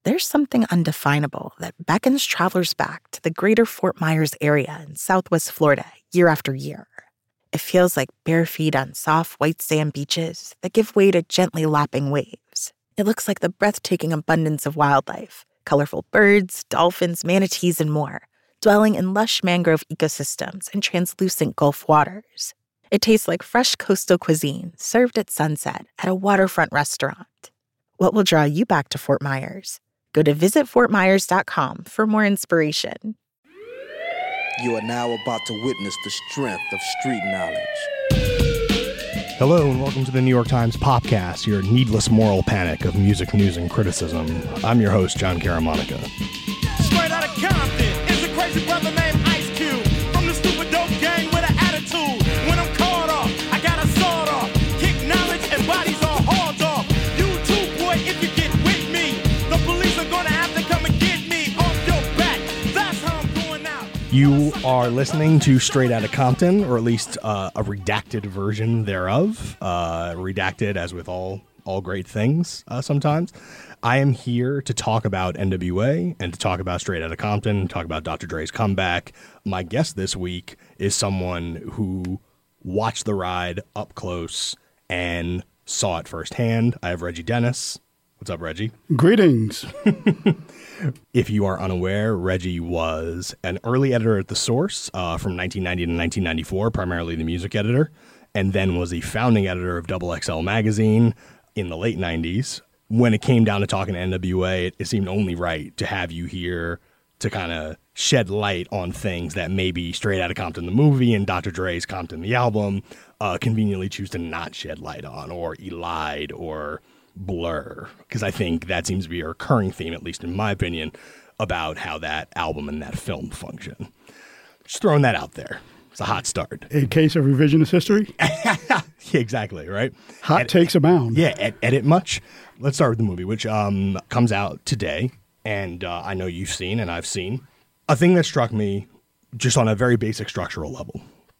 there's something undefinable that beckons travelers back to the greater Fort Myers area in Southwest Florida year after year. It feels like bare feet on soft white sand beaches that give way to gently lapping waves. It looks like the breathtaking abundance of wildlife, colorful birds, dolphins, manatees, and more, dwelling in lush mangrove ecosystems and translucent Gulf waters. It tastes like fresh coastal cuisine served at sunset at a waterfront restaurant. What will draw you back to Fort Myers? Go to visitfortmyers.com for more inspiration. You are now about to witness the strength of street knowledge. Hello and welcome to the New York Times Popcast, your needless moral panic of music news and criticism. I'm your host, John Caramonica. Straight out of Compton is a crazy brother named Ice Cube. From the stupid dope gang with an attitude. When I'm caught off, I got a sword off. Kick knowledge and bodies all hauled off. You too, boy, if you get with me. The police are gonna have to come and get me off your back. That's how I'm going out. You are listening to Straight Outta Compton, or at least a redacted version thereof. Redacted, as with all great things sometimes. I am here to talk about NWA and to talk about Straight Outta Compton, talk about Dr. Dre's comeback. My guest this week is someone who watched the ride up close and saw it firsthand. I have Reggie Dennis. What's up, Reggie? Greetings. If you are unaware, Reggie was an early editor at The Source from 1990 to 1994, primarily the music editor, and then was the founding editor of Double XL magazine in the late 90s. When it came down to talking to NWA, it seemed only right to have you here to kind of shed light on things that maybe Straight Outta Compton the movie and Dr. Dre's Compton the album conveniently choose to not shed light on or elide or blur, because I think that seems to be a recurring theme, at least in my opinion, about how that album and that film function. Just throwing that out there. It's a hot start. A case of revisionist history? Yeah, exactly, right? Hot takes abound. Yeah, edit much. Let's start with the movie, which comes out today, and I know you've seen and I've seen. A thing that struck me, just on a very basic structural level,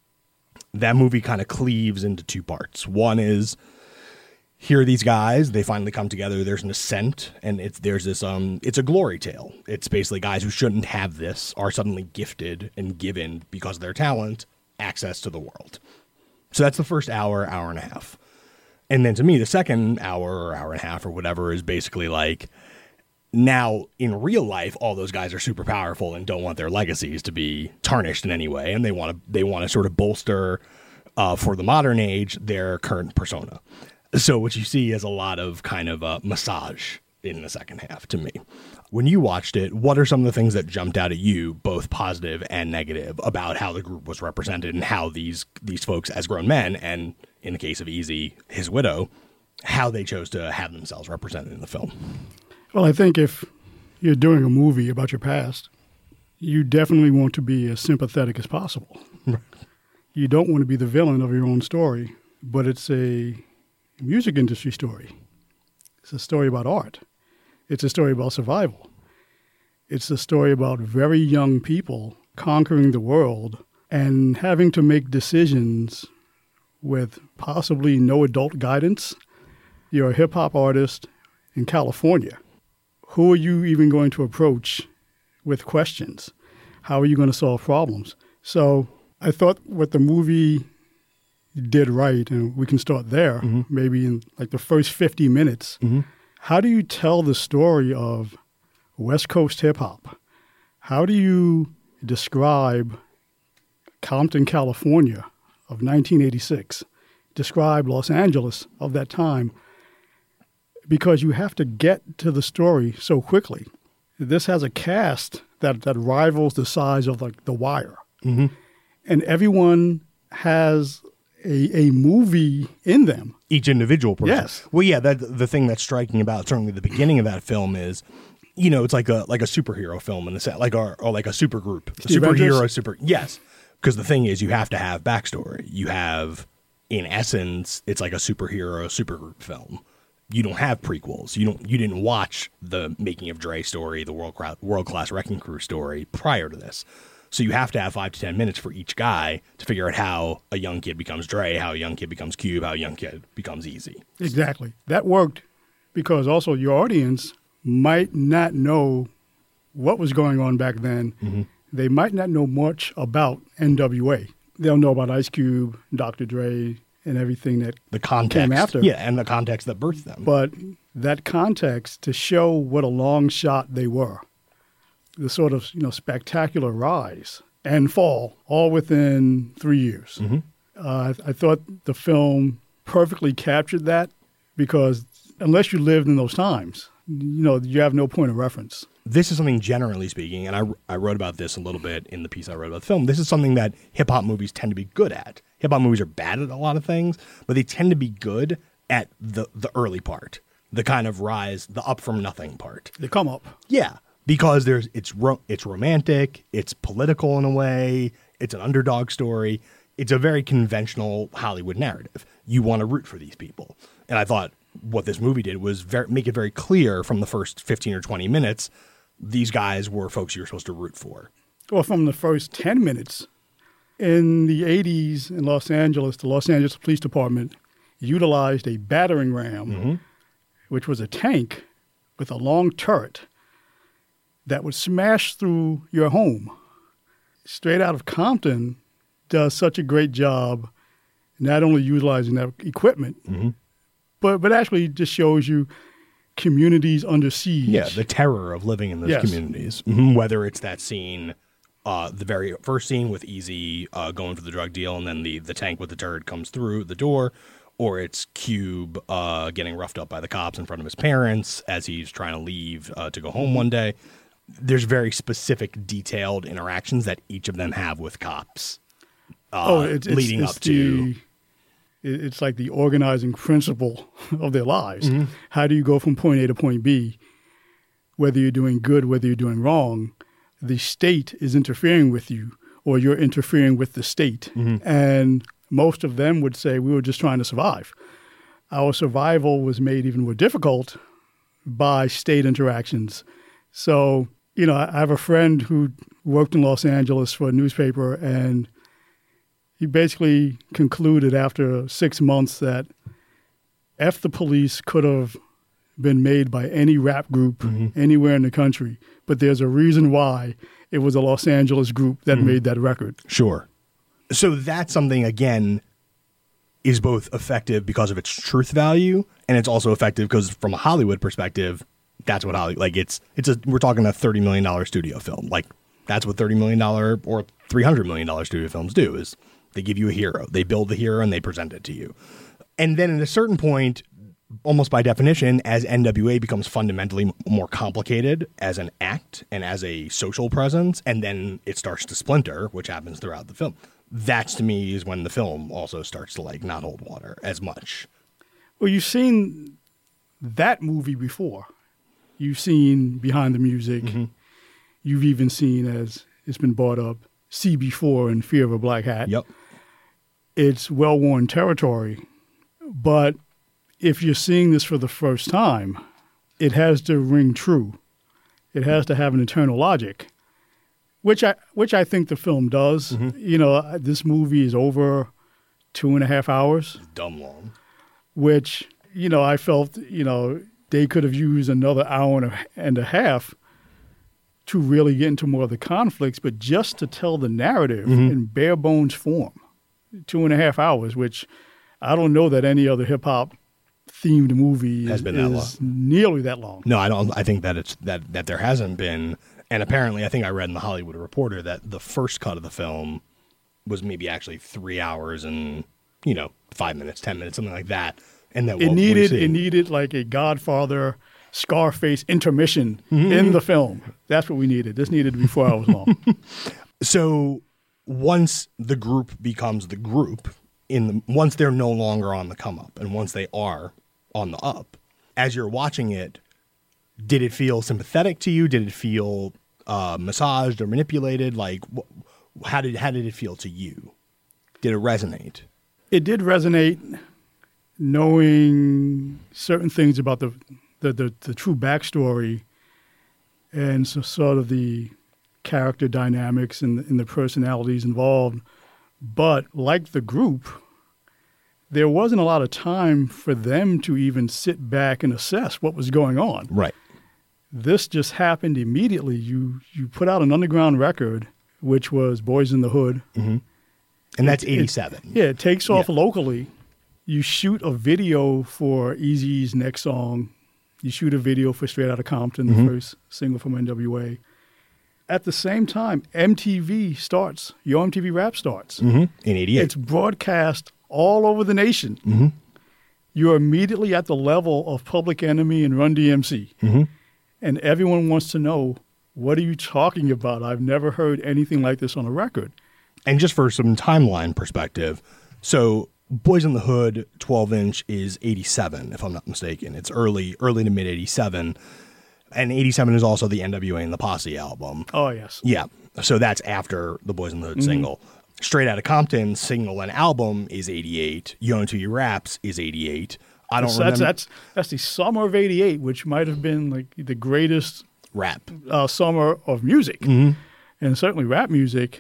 that movie kind of cleaves into two parts. One is, here are these guys, they finally come together, there's an ascent, and it's a glory tale. It's basically guys who shouldn't have this are suddenly gifted and given, because of their talent, access to the world. So that's the first hour and a half. And then to me, the second hour or hour and a half or whatever is basically like, now in real life, all those guys are super powerful and don't want their legacies to be tarnished in any way, and they want to sort of bolster, for the modern age, their current persona. So what you see is a lot of kind of massage in the second half to me. When you watched it, what are some of the things that jumped out at you, both positive and negative, about how the group was represented and how these folks as grown men, and in the case of Easy, his widow, how they chose to have themselves represented in the film? Well, I think if you're doing a movie about your past, you definitely want to be as sympathetic as possible. Right. You don't want to be the villain of your own story, but it's a music industry story. It's a story about art. It's a story about survival. It's a story about very young people conquering the world and having to make decisions with possibly no adult guidance. You're a hip-hop artist in California. Who are you even going to approach with questions? How are you going to solve problems? So I thought what the movie did right, and we can start there, maybe in like the first 50 minutes. How do you tell the story of West Coast hip-hop? How do you describe Compton, California of 1986? Describe Los Angeles of that time? Because you have to get to the story so quickly. This has a cast that rivals the size of like The Wire. And everyone has a movie in them. Each individual person. Yes. Well, yeah, the thing that's striking about certainly the beginning of that film is, you know, it's like a superhero film in the set, or like a super group. Yes. Because the thing is, you have to have backstory. You have, in essence, it's like a superhero supergroup film. You don't have prequels. You didn't watch the Making of Dre story, the World Class Wrecking Crew story prior to this. So you have to have 5 to 10 minutes for each guy to figure out how a young kid becomes Dre, how a young kid becomes Cube, how a young kid becomes Easy. Exactly. That worked because also your audience might not know what was going on back then. Mm-hmm. They might not know much about NWA. They'll know about Ice Cube, Dr. Dre, and everything that the context came after. Yeah, and the context that birthed them. But that context to show what a long shot they were, the sort of spectacular rise and fall, all within 3 years. Mm-hmm. I thought the film perfectly captured that, because unless you lived in those times, you have no point of reference. This is something, generally speaking, and I wrote about this a little bit in the piece I wrote about the film. This is something that hip-hop movies tend to be good at. Hip-hop movies are bad at a lot of things, but they tend to be good at the early part, the kind of rise, the up from nothing part. They come up. Yeah, because it's romantic, it's political in a way, it's an underdog story. It's a very conventional Hollywood narrative. You want to root for these people. And I thought what this movie did was make it very clear from the first 15 or 20 minutes, these guys were folks you're supposed to root for. Well, from the first 10 minutes, in the 80s in Los Angeles, the Los Angeles Police Department utilized a battering ram, mm-hmm. which was a tank with a long turret that would smash through your home. Straight out of Compton does such a great job not only utilizing that equipment, mm-hmm. but actually just shows you communities under siege. Yeah, the terror of living in those communities. Mm-hmm. Whether it's that scene, the very first scene with Easy going for the drug deal, and then the tank with the turret comes through the door, or it's Cube getting roughed up by the cops in front of his parents as he's trying to leave to go home one day. There's very specific, detailed interactions that each of them have with cops. Leading up to... It's like the organizing principle of their lives. Mm-hmm. How do you go from point A to point B? Whether you're doing good, whether you're doing wrong, the state is interfering with you, or you're interfering with the state. Mm-hmm. And most of them would say, we were just trying to survive. Our survival was made even more difficult by state interactions. So, I have a friend who worked in Los Angeles for a newspaper, and he basically concluded after 6 months that F the Police could have been made by any rap group mm-hmm. anywhere in the country, but there's a reason why it was a Los Angeles group that mm-hmm. made that record. Sure. So that's something, again, is both effective because of its truth value, and it's also effective because from a Hollywood perspective, that's what Hollywood, we're talking a $30 million studio film. Like, that's what $30 million or $300 million studio films do, is they give you a hero. They build the hero and they present it to you. And then at a certain point, almost by definition, as NWA becomes fundamentally more complicated as an act and as a social presence, and then it starts to splinter, which happens throughout the film. That's, to me, is when the film also starts to not hold water as much. Well, you've seen that movie before. You've seen Behind the Music. Mm-hmm. You've even seen, as it's been brought up, CB4 and Fear of a Black Hat. Yep. It's well-worn territory. But if you're seeing this for the first time, it has to ring true. It has to have an internal logic, which I think the film does. Mm-hmm. This movie is over 2.5 hours. It's dumb long. Which, I felt, they could have used another hour and a half to really get into more of the conflicts, but just to tell the narrative mm-hmm. in bare bones form. 2.5 hours, which I don't know that any other hip hop themed movie has been that long. Nearly that long. No, I don't. I think that it's that there hasn't been, and apparently, I think I read in the Hollywood Reporter that the first cut of the film was maybe actually 3 hours and 5 minutes, 10 minutes, something like that, and that it needed like a Godfather, Scarface intermission mm-hmm. in the film. That's what we needed. This needed to be 4 hours long. So once the group becomes the group, once they're no longer on the come up and once they are on the up, as you're watching it, did it feel sympathetic to you? Did it feel massaged or manipulated? Like, how did it feel to you? Did it resonate? It did resonate, knowing certain things about the true backstory and so sort of the character dynamics and the personalities involved. But like the group, there wasn't a lot of time for them to even sit back and assess what was going on. Right. This just happened immediately. You put out an underground record, which was Boys in the Hood. Mm-hmm. And that's 87. It takes off locally. You shoot a video for Eazy-E's next song. You shoot a video for Straight Outta Compton, the first single from NWA. At the same time, MTV starts. Yo MTV Rap starts. In 88. It's broadcast all over the nation. You're immediately at the level of Public Enemy and Run DMC. And everyone wants to know, what are you talking about? I've never heard anything like this on a record. And just for some timeline perspective, so Boys in the Hood 12-inch is 87, if I'm not mistaken. It's early to mid 87. And 87 is also the NWA and the Posse album. Oh, yes. Yeah. So that's after the Boys in the Hood single. Straight Outta Compton single and album is 88. Yo MTV Raps is 88. I don't remember. That's the summer of 88, which might have been like the greatest rap summer of music. And certainly rap music,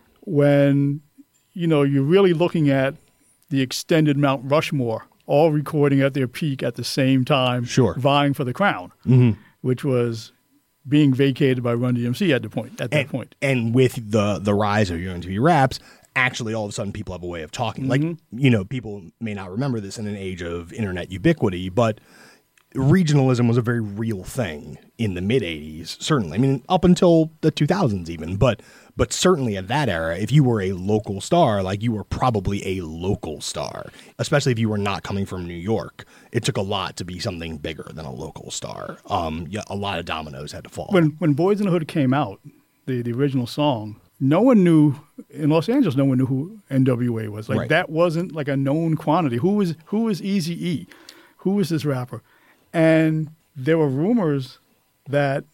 when, you're really looking at the extended Mount Rushmore, all recording at their peak at the same time, vying for the crown, which was being vacated by Run DMC at that point. And with the rise of Yo MTV Raps, actually all of a sudden people have a way of talking. Like, people may not remember this in an age of internet ubiquity, but regionalism was a very real thing in the mid-'80s, certainly. I mean, up until the 2000s even, but certainly at that era, if you were a local star, like, you were probably a local star, especially if you were not coming from New York. It took a lot to be something bigger than a local star. A lot of dominoes had to fall. When Boys in the Hood came out, the original song, no one knew, in Los Angeles, no one knew who NWA was. Like, that wasn't like a known quantity. Who was Eazy-E? Who was this rapper? And there were rumors that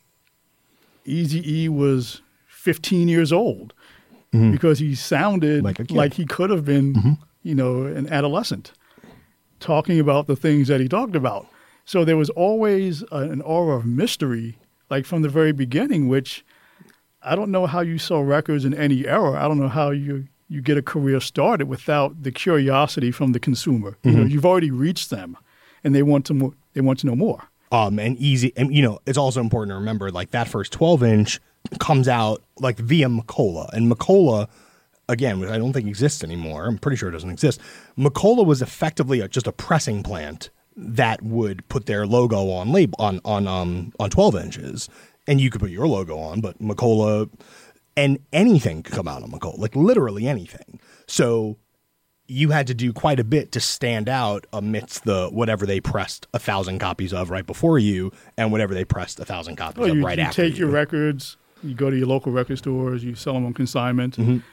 Eazy-E was 15 years old because he sounded like he could have been, an adolescent, talking about the things that he talked about. So there was always an aura of mystery, like from the very beginning, which I don't know how you sell records in any era. I don't know how you get a career started without the curiosity from the consumer. You've already reached them, and they want to know more. And Eazy, and it's also important to remember, like, that first 12-inch comes out like via Macola, and Macola, again, which I don't think exists anymore. I'm pretty sure it doesn't exist. Macola was effectively just a pressing plant that would put their logo on 12 inches, and you could put your logo on, but Macola, and anything could come out on Macola, like literally anything. So you had to do quite a bit to stand out amidst the whatever they pressed 1,000 copies of right before you, and whatever they pressed 1,000 copies of right after you. You take your records, you go to your local record stores, you sell them on consignment,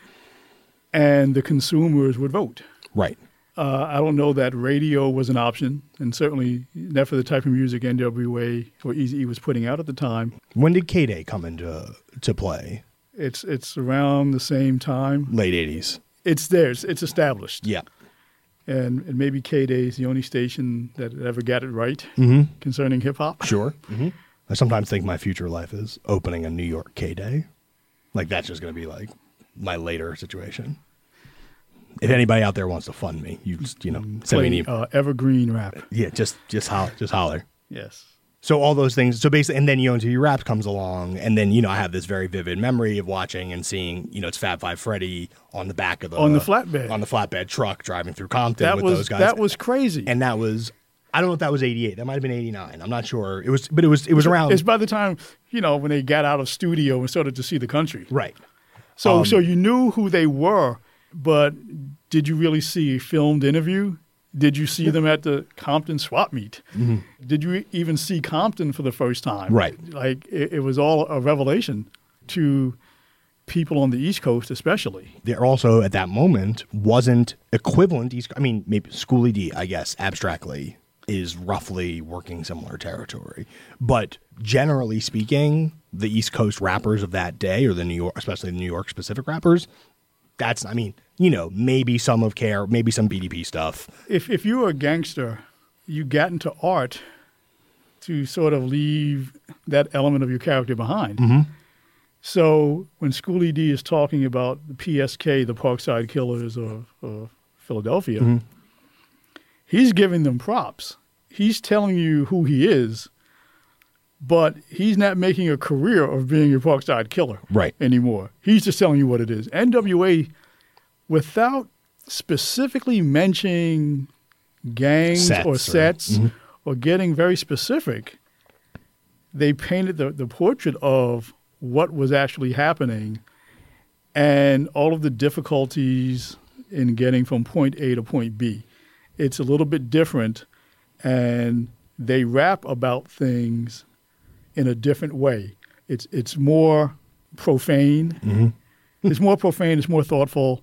and the consumers would vote. Right. I don't know that radio was an option, and certainly not for the type of music NWA or Eazy-E was putting out at the time. When did K-Day come into play? It's around the same time. Late 80s. It's theirs. It's established. Yeah. And maybe K-Day is the only station that ever got it right concerning hip-hop. Sure. I sometimes think my future life is opening a New York K-Day. Like, that's just going to be, like, my later situation. If anybody out there wants to fund me, you just, send me an email. Evergreen rap. Yeah, just holler. Yes. So all those things. So basically, and then Yo MTV Raps comes along, and then I have this very vivid memory of watching and seeing it's Fab Five Freddy on the back of the flatbed truck driving through Compton with those guys. That was crazy. And that was, I don't know if that was 88. That might have been 89. I'm not sure. It was around. It's by the time when they got out of studio and started to see the country. Right. So you knew who they were, but did you really see a filmed interview? Did you see them at the Compton swap meet? Did you even see Compton for the first time? Right. Like, it was all a revelation to people on the East Coast especially. There also, at that moment, wasn't equivalent. Maybe Schoolie D, I guess, abstractly, is roughly working similar territory. But generally speaking, the East Coast rappers of that day, or especially the New York specific rappers, that's, maybe some of Care, maybe some BDP stuff. If you were a gangster, you got into art to sort of leave that element of your character behind. So when Schoolie D is talking about the PSK, the Parkside Killers of Philadelphia, he's giving them props. He's telling you who he is, But he's not making a career of being a Parkside Killer anymore. He's just telling you what it is. NWA, without specifically mentioning gangs or sets or getting very specific, they painted the portrait of what was actually happening and all of the difficulties in getting from point A to point B. It's a little bit different, and they rap about things in a different way. It's more profane. It's more profane. It's more thoughtful.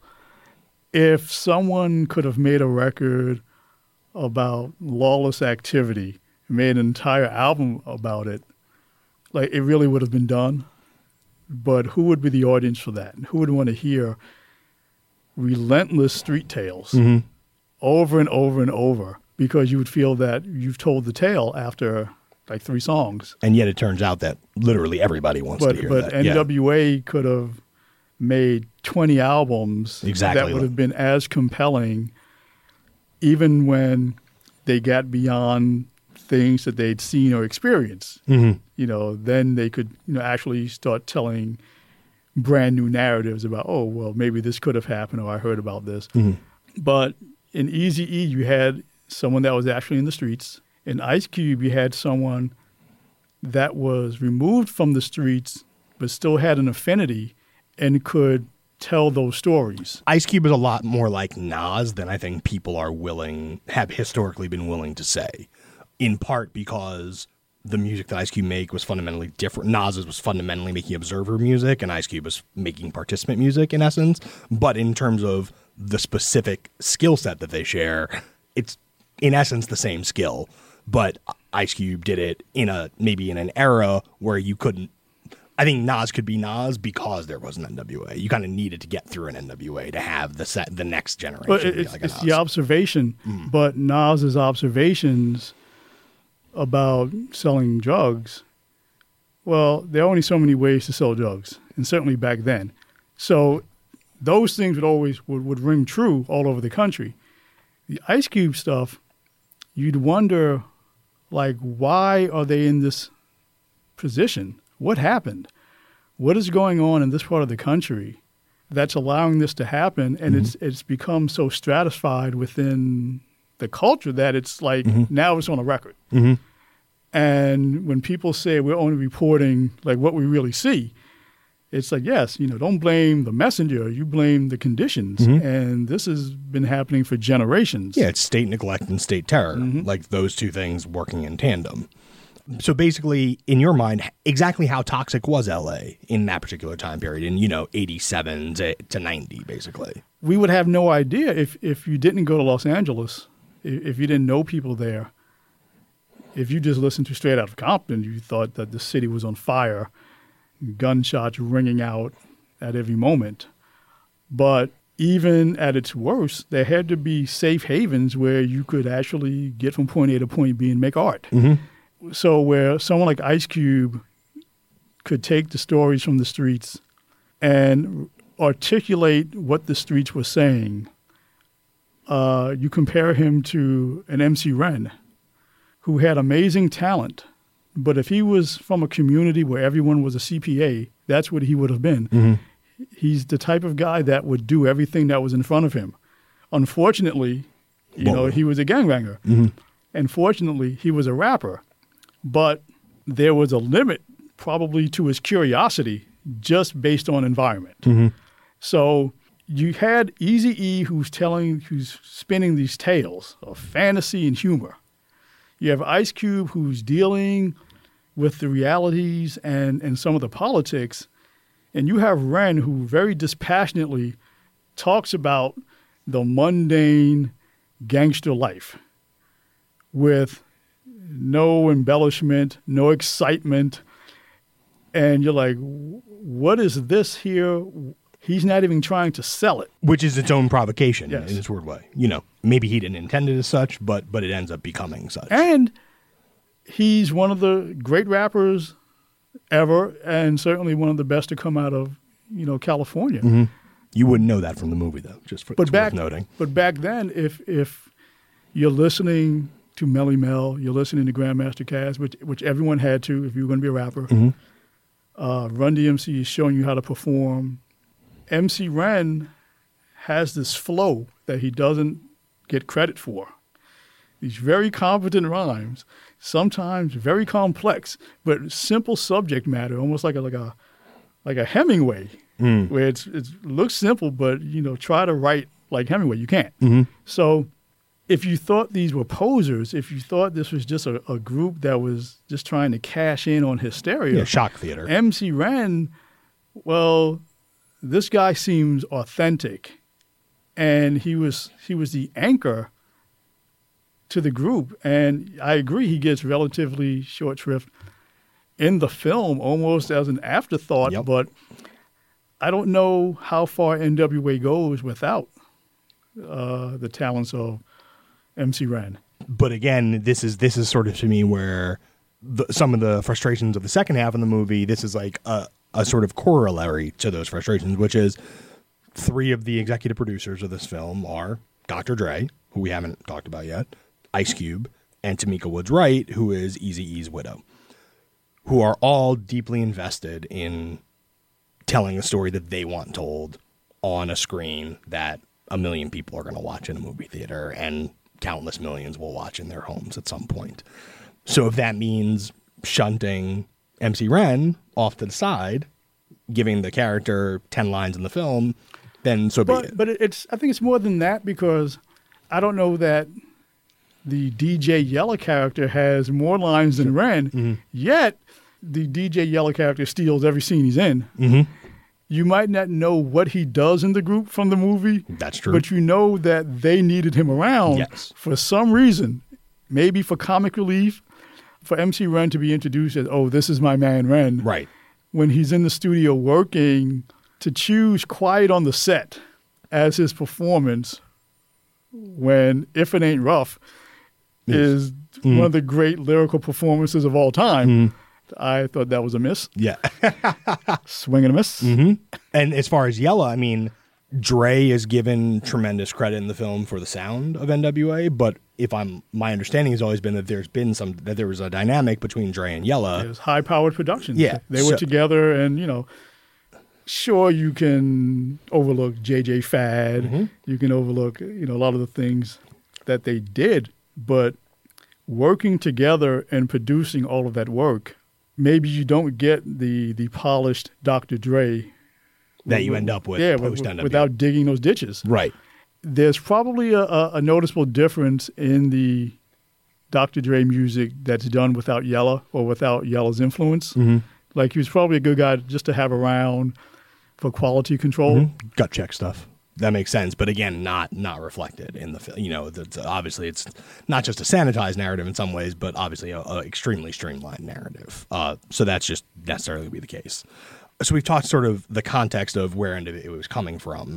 If someone could have made a record about lawless activity, made an entire album about it, like it really would have been done. But who would be the audience for that? Who would want to hear relentless street tales over and over and over? Because you would feel that you've told the tale after like 3 songs. And yet it turns out that literally everybody wants to hear that. But NWA could have made 20 albums that would have been as compelling, even when they got beyond things that they'd seen or experienced. Then they could actually start telling brand new narratives about, oh, well, maybe this could have happened, or I heard about this. But in Eazy-E, you had someone that was actually in the streets. In Ice Cube, you had someone that was removed from the streets but still had an affinity and could tell those stories. Ice Cube is a lot more like Nas than I think people have historically been willing to say, in part because the music that Ice Cube made was fundamentally different. Nas's was fundamentally making observer music, and Ice Cube was making participant music in essence. But in terms of the specific skill set that they share, it's in essence the same skill. But Ice Cube did it maybe in an era where you couldn't. I think Nas could be Nas because there was an NWA. You kind of needed to get through an NWA to have the next generation. But it's the observation. But Nas's observations about selling drugs, well, there are only so many ways to sell drugs, and certainly back then. So those things would ring true all over the country. The Ice Cube stuff, you'd wonder, like, why are they in this position? What happened? What is going on in this part of the country that's allowing this to happen? And it's become so stratified within the culture that it's like now it's on a record. And when people say we're only reporting like what we really see, it's like, yes, don't blame the messenger, you blame the conditions. And this has been happening for generations. Yeah, it's state neglect and state terror, like those two things working in tandem. So basically, in your mind, exactly how toxic was LA in that particular time period, in 87 to 90, basically? We would have no idea if you didn't go to Los Angeles, if you didn't know people there. If you just listened to Straight Outta Compton, you thought that the city was on fire, gunshots ringing out at every moment. But even at its worst, there had to be safe havens where you could actually get from point A to point B and make art. So where someone like Ice Cube could take the stories from the streets and articulate what the streets were saying, you compare him to an MC Ren, who had amazing talent. But if he was from a community where everyone was a CPA, that's what he would have been. He's the type of guy that would do everything that was in front of him. Unfortunately, he was a gangbanger. And fortunately, he was a rapper. But there was a limit probably to his curiosity just based on environment. So you had Eazy-E who's spinning these tales of fantasy and humor. You have Ice Cube who's dealing with the realities and some of the politics. And you have Ren who very dispassionately talks about the mundane gangster life with no embellishment, no excitement. And you're like, what is this here? He's not even trying to sell it. Which is its own provocation in its weird way. Maybe he didn't intend it as such, but it ends up becoming such. And he's one of the great rappers ever, and certainly one of the best to come out of, California. You wouldn't know that from the movie, though, just worth noting. But back then, if you're listening to Melly Mel. You're listening to Grandmaster Caz, which everyone had to if you were going to be a rapper. Run DMC is showing you how to perform. MC Ren has this flow that he doesn't get credit for. These very competent rhymes, sometimes very complex, but simple subject matter, almost like a Hemingway, where it looks simple, but try to write like Hemingway, you can't. So if you thought these were posers, if you thought this was just a group that was just trying to cash in on hysteria, shock theater. MC Ren, well, this guy seems authentic, and he was the anchor to the group, and I agree he gets relatively short shrift in the film, almost as an afterthought. But I don't know how far NWA goes without the talents of MC Ren. But again, this is sort of to me where some of the frustrations of the second half of the movie, this is like a sort of corollary to those frustrations, which is 3 of the executive producers of this film are Dr. Dre, who we haven't talked about yet, Ice Cube, and Tamika Woods Wright, who is Eazy-E's widow, who are all deeply invested in telling a story that they want told on a screen that 1 million people are going to watch in a movie theater and countless millions will watch in their homes at some point. So if that means shunting MC Ren off to the side, giving the character 10 lines in the film, then so be it. But I think it's more than that, because I don't know that the DJ Yella character has more lines than Ren, yet the DJ Yella character steals every scene he's in. You might not know what he does in the group from the movie. That's true. But you know that they needed him around for some reason, maybe for comic relief, for MC Ren to be introduced as, oh, this is my man Ren. Right. When he's in the studio working, to choose Quiet on the Set as his performance when If It Ain't Rough is one of the great lyrical performances of all time. I thought that was a miss. Yeah. Swing and a miss. And as far as Yella, I mean, Dre is given tremendous credit in the film for the sound of NWA, but my understanding has always been that there was a dynamic between Dre and Yella. It was high-powered productions. Yeah. They were together, and, sure, you can overlook JJ Fad. You can overlook, a lot of the things that they did, but working together and producing all of that work, maybe you don't get the polished Dr. Dre that you end up with post-NWA. Without digging those ditches. Right. There's probably a noticeable difference in the Dr. Dre music that's done without Yella or without Yella's influence. Like, he was probably a good guy just to have around for quality control. Gut check stuff. That makes sense, but again, not reflected in the film. Obviously, it's not just a sanitized narrative in some ways, but obviously a extremely streamlined narrative. So that's just necessarily be the case. So we've talked sort of the context of where it was coming from.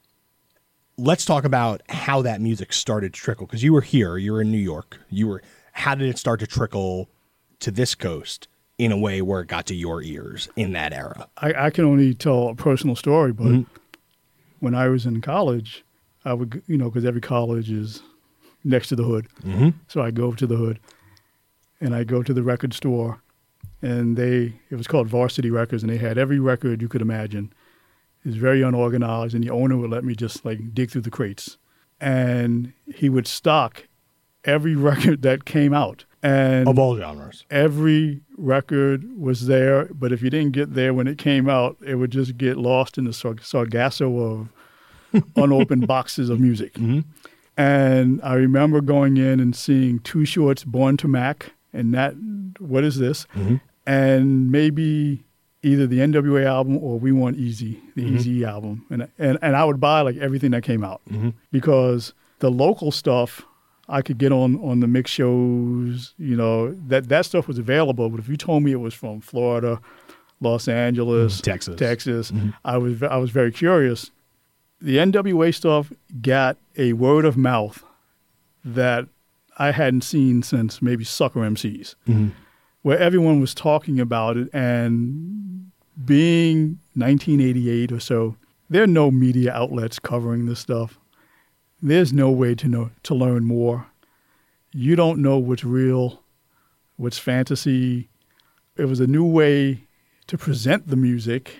Let's talk about how that music started to trickle, because you were here, you were in New York. How did it start to trickle to this coast in a way where it got to your ears in that era? I can only tell a personal story, but when I was in college, I would, because every college is next to the hood. So I go to the hood and I go to the record store, and it was called Varsity Records, and they had every record you could imagine. It was very unorganized, and the owner would let me just dig through the crates. And he would stock every record that came out. And of all genres. Every record was there, but if you didn't get there when it came out, it would just get lost in the sargasso of unopened boxes of music. And I remember going in and seeing Too Short's Born to Mac, and that, what is this? And maybe either the NWA album or We Want Easy, the Easy album. And I would buy everything that came out because the local stuff I could get on the mix shows, that stuff was available. But if you told me it was from Florida, Los Angeles, Texas, I was very curious. The NWA stuff got a word of mouth that I hadn't seen since maybe Sucker MCs, where everyone was talking about it. And being 1988 or so, there are no media outlets covering this stuff. There's no way to learn more. you don't know what's real, what's fantasy. It was a new way to present the music,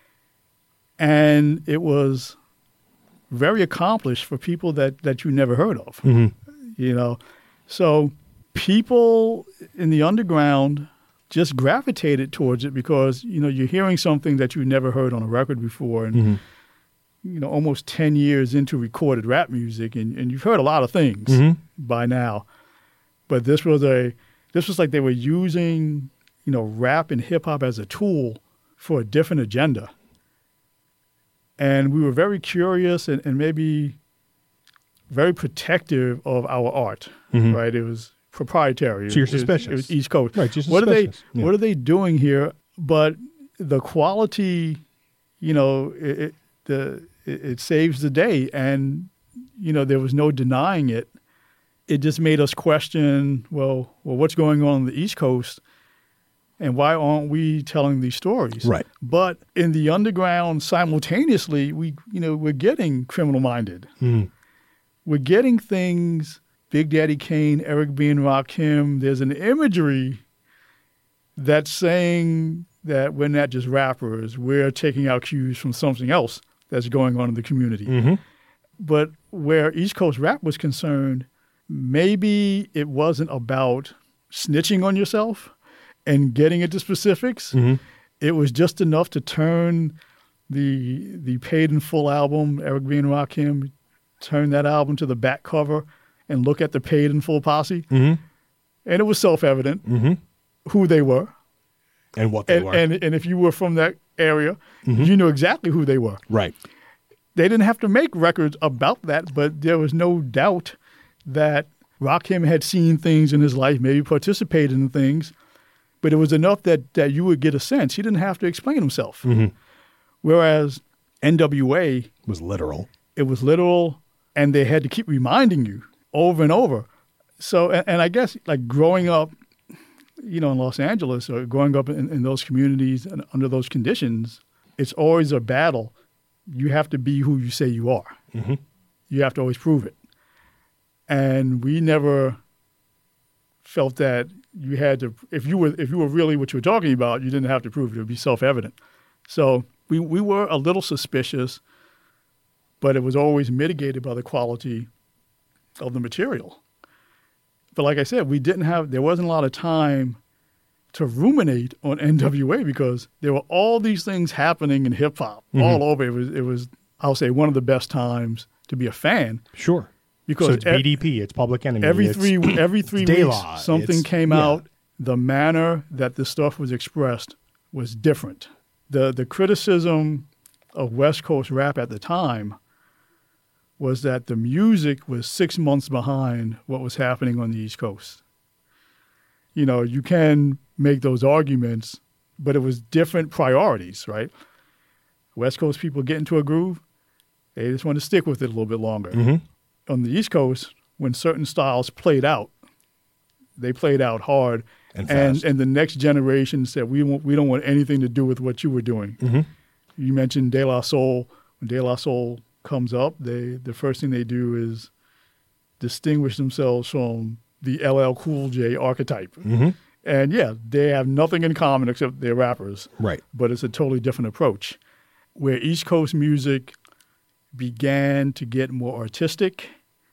and it was very accomplished for people that you never heard of. You know, so people in the underground just gravitated towards it because, you know, you're hearing something that you never heard on a record before, and you know, almost 10 years into recorded rap music, and you've heard a lot of things by now. But this was like they were using, you know, rap and hip hop as a tool for a different agenda. And we were very curious and maybe very protective of our art, right? It was proprietary. So you're suspicious. It was East Coast. Right, you're What suspicious. are they doing here? But the quality, you know, it saves the day, and you know there was no denying it. It just made us question, well, what's going on the East Coast, and why aren't we telling these stories? Right. But in the underground, simultaneously, we're getting Criminal Minded. We're getting things. Big Daddy Kane, Eric B. and Rakim. There's an imagery that's saying that we're not just rappers. We're taking our cues from something else that's going on in the community. But where East Coast rap was concerned, maybe it wasn't about snitching on yourself and getting into specifics. It was just enough to turn the Paid in Full album, Eric B. and Rakim, turn that album to the back cover and look at the Paid in Full posse. And it was self-evident who they were. And what they were. And if you were from that area, you knew exactly who they were. Right. They didn't have to make records about that, but there was no doubt that Rakim had seen things in his life, maybe participated in things, but it was enough that you would get a sense. He didn't have to explain himself. Whereas NWA was literal. It was literal, and they had to keep reminding you over and over. So, and I guess like growing up, you know, in Los Angeles or growing up in those communities and under those conditions, it's always a battle. You have to be who you say you are. You have to always prove it. And we never felt that you had to, if you were really what you were talking about, you didn't have to prove it. It would be self-evident. So we were a little suspicious, but it was always mitigated by the quality of the material. But like I said, there wasn't a lot of time to ruminate on NWA because there were all these things happening in hip hop all over. It was, I'll say, one of the best times to be a fan. Sure. Because so it's BDP, it's Public Enemy. Every three weeks, something came out. Yeah. The manner that the stuff was expressed was different. The criticism of West Coast rap at the time was that the music was 6 months behind what was happening on the East Coast. You know, you can make those arguments, but it was different priorities, right? West Coast people get into a groove, they just want to stick with it a little bit longer. On the East Coast, when certain styles played out, they played out hard, and the next generation said, we don't want anything to do with what you were doing. You mentioned De La Soul. When De La Soul comes up, the first thing they do is distinguish themselves from the LL Cool J archetype. And yeah, they have nothing in common except they're rappers. Right. But it's a totally different approach. Where East Coast music began to get more artistic.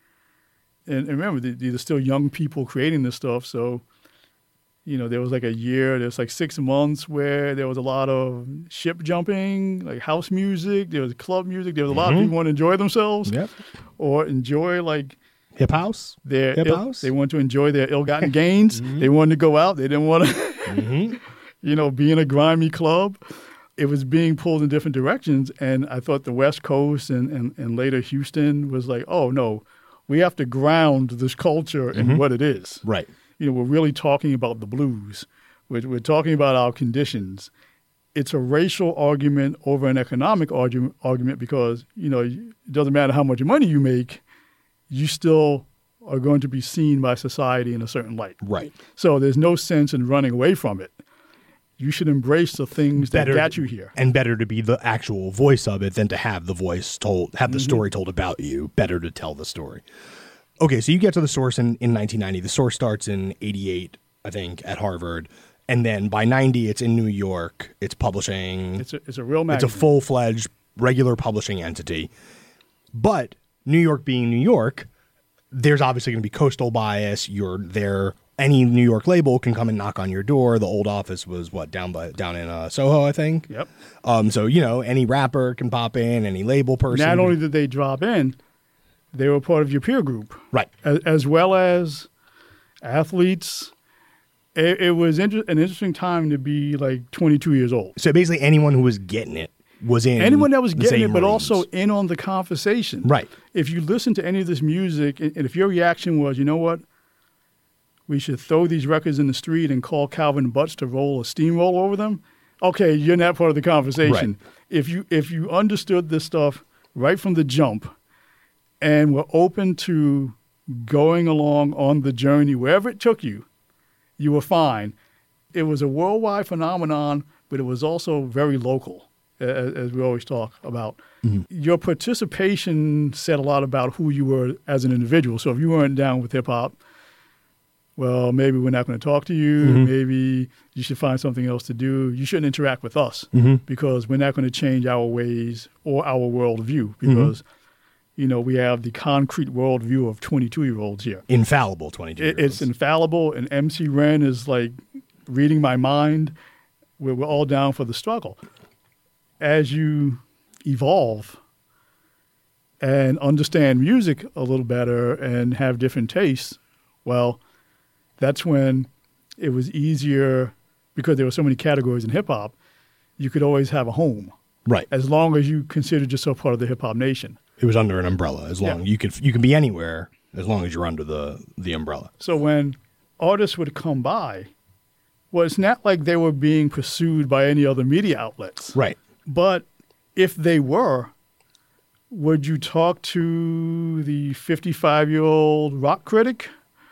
And remember, these are still young people creating this stuff. So, you know, there was like a year, there's like 6 months where there was a lot of ship jumping, like house music. There was club music. There was a lot of people want to enjoy themselves. Or enjoy like hip house. They want to enjoy their ill-gotten gains. They wanted to go out. They didn't want to, you know, be in a grimy club. It was being pulled in different directions. And I thought the West Coast and later Houston was like, oh, no, we have to ground this culture in what it is. Right. You know, we're really talking about the blues. We're talking about our conditions. It's a racial argument over an economic argument because, you know, it doesn't matter how much money you make, you still are going to be seen by society in a certain light. Right. So there's no sense in running away from it. You should embrace the things that got you here. And better to be the actual voice of it than to have the voice told, have the story told about you. Better to tell the story. Okay, so you get to the Source in 1990. The Source starts in 88, I think, at Harvard. And then by 90, it's in New York. It's publishing. It's a real magazine. It's a full-fledged, regular publishing entity. But New York being New York, there's obviously going to be coastal bias. You're there. Any New York label can come and knock on your door. The old office was, down in Soho, I think? Yep. So, any rapper can pop in, any label person. Not only did they drop in, they were part of your peer group. Right. As well as athletes. It was an interesting time to be like 22 years old. So basically anyone who was getting it was in. Anyone that was getting it, but rooms. also in on the conversation. Right. If you listen to any of this music, and if your reaction was, you know what, we should throw these records in the street and call Calvin Butts to roll a steamroller over them, okay, you're not part of the conversation. Right. If you understood this stuff right from the jump and were open to going along on the journey, wherever it took you, you were fine. It was a worldwide phenomenon, but it was also very local, as we always talk about. Mm-hmm. Your participation said a lot about who you were as an individual. So if you weren't down with hip-hop, well, maybe we're not going to talk to you. Mm-hmm. Maybe you should find something else to do. You shouldn't interact with us because we're not going to change our ways or our worldview because we have the concrete worldview of 22-year-olds here. Infallible 22-year-olds. It's infallible, and MC Ren is like reading my mind. We're all down for the struggle. As you evolve and understand music a little better and have different tastes, well, that's when it was easier because there were so many categories in hip-hop, you could always have a home. Right. As long as you considered yourself part of the hip-hop nation. It was under an umbrella. As long you can be anywhere as long as you're under the umbrella. So when artists would come by, well, it's not like they were being pursued by any other media outlets. Right. But if they were, would you talk to the 55-year-old rock critic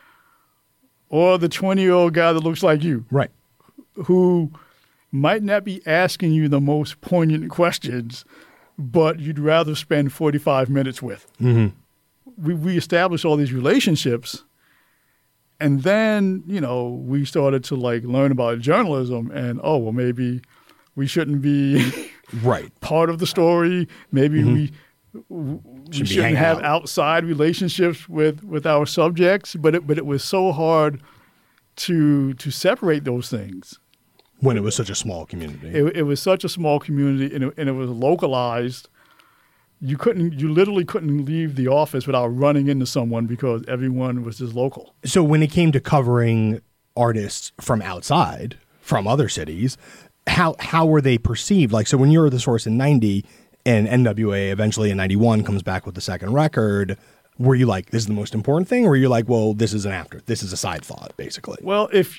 or the 20-year-old guy that looks like you? Right. Who might not be asking you the most poignant questions, but you'd rather spend 45 minutes with. Mm-hmm. We established all these relationships, and then, we started to learn about journalism and, maybe we shouldn't be right part of the story. Maybe we shouldn't have outside relationships with our subjects, but it was so hard to separate those things. When it was such a small community. It was such a small community, and it was localized. You literally couldn't leave the office without running into someone because everyone was just local. So when it came to covering artists from outside, from other cities, how were they perceived? So when you were at the Source in 90 and NWA eventually in 91 comes back with the second record, were you like, this is the most important thing? Or were you like, well, this is this is a side thought, basically? Well, if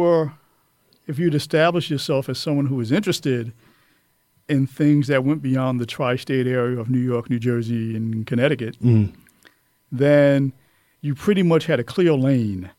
you'd established yourself as someone who was interested in things that went beyond the tri-state area of New York, New Jersey, and Connecticut, then you pretty much had a clear lane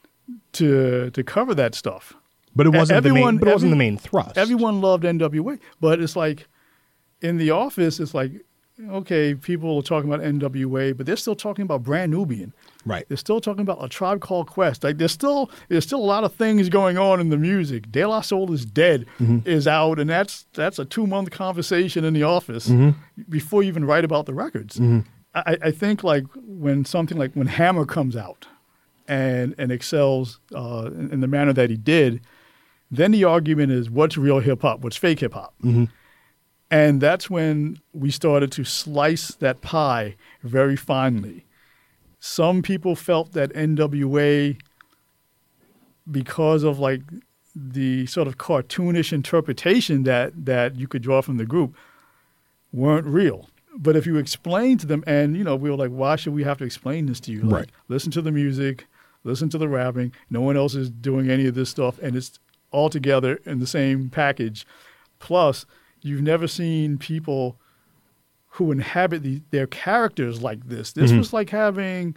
to cover that stuff. But it wasn't the main thrust. Everyone loved NWA, but it's like in the office, it's like, okay, people are talking about NWA, but they're still talking about Brand Nubian. Right. They're still talking about A Tribe Called Quest. There's still a lot of things going on in the music. De La Soul is Dead is out, and that's a 2-month conversation in the office before you even write about the records. I think when Hammer comes out and excels in the manner that he did, then the argument is what's real hip hop, what's fake hip hop. And that's when we started to slice that pie very finely. Some people felt that NWA, because of the sort of cartoonish interpretation that you could draw from the group, weren't real. But if you explain to them, and we were like, why should we have to explain this to you? Right. Listen to the music, listen to the rapping. No one else is doing any of this stuff, and it's all together in the same package. Plus, you've never seen people who inhabit their characters like this. This was like having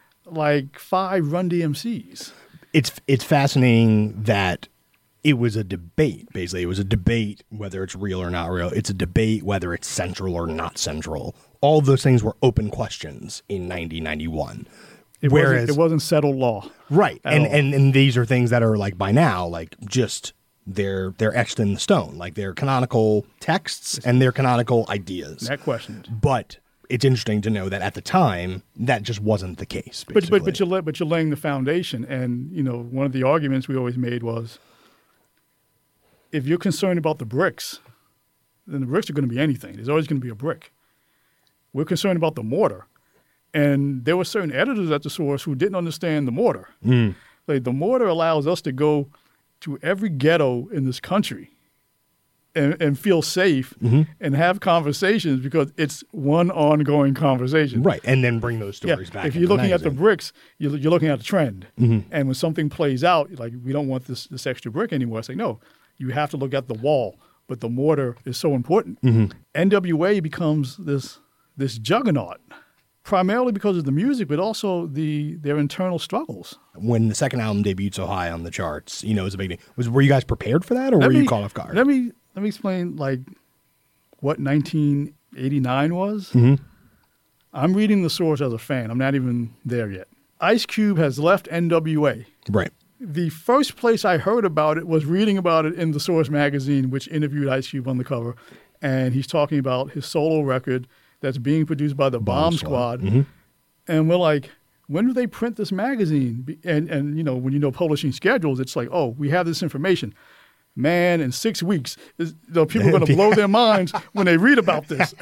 5 Run DMCs. It's fascinating that it was a debate, basically. It was a debate whether it's real or not real. It's a debate whether it's central or not central. All of those things were open questions in 91. It wasn't settled law. Right. at And, all. and these are things that are like by now, like just they're etched in the stone. Like they're canonical texts and they're canonical ideas. That question. But it's interesting to know that at the time that just wasn't the case. But Basically. you're laying the foundation, and one of the arguments we always made was, if you're concerned about the bricks, then the bricks are going to be anything. There's always going to be a brick. We're concerned about the mortar, and there were certain editors at the source who didn't understand the mortar. Like the mortar allows us to go to every ghetto in this country and feel safe and have conversations because it's one ongoing conversation. Right. And then bring those stories back. If in you're the looking at the magazine. bricks, you're looking at the trend. And when something plays out, like we don't want this extra brick anymore, it's like, no, you have to look at the wall. But the mortar is so important. NWA becomes this juggernaut, primarily because of the music, but also their internal struggles. When the second album debuted so high on the charts, it was a big thing. Were you guys prepared for that, or were you caught off guard? Let me explain like what 1989 was. I'm reading the source as a fan. I'm not even there yet. Ice Cube has left NWA. Right. The first place I heard about it was reading about it in the Source magazine, which interviewed Ice Cube on the cover. And he's talking about his solo record that's being produced by the Bomb Squad. And we're like, when do they print this magazine? And when publishing schedules, it's like, oh, we have this information. Man, in 6 weeks, people are going to blow their minds when they read about this.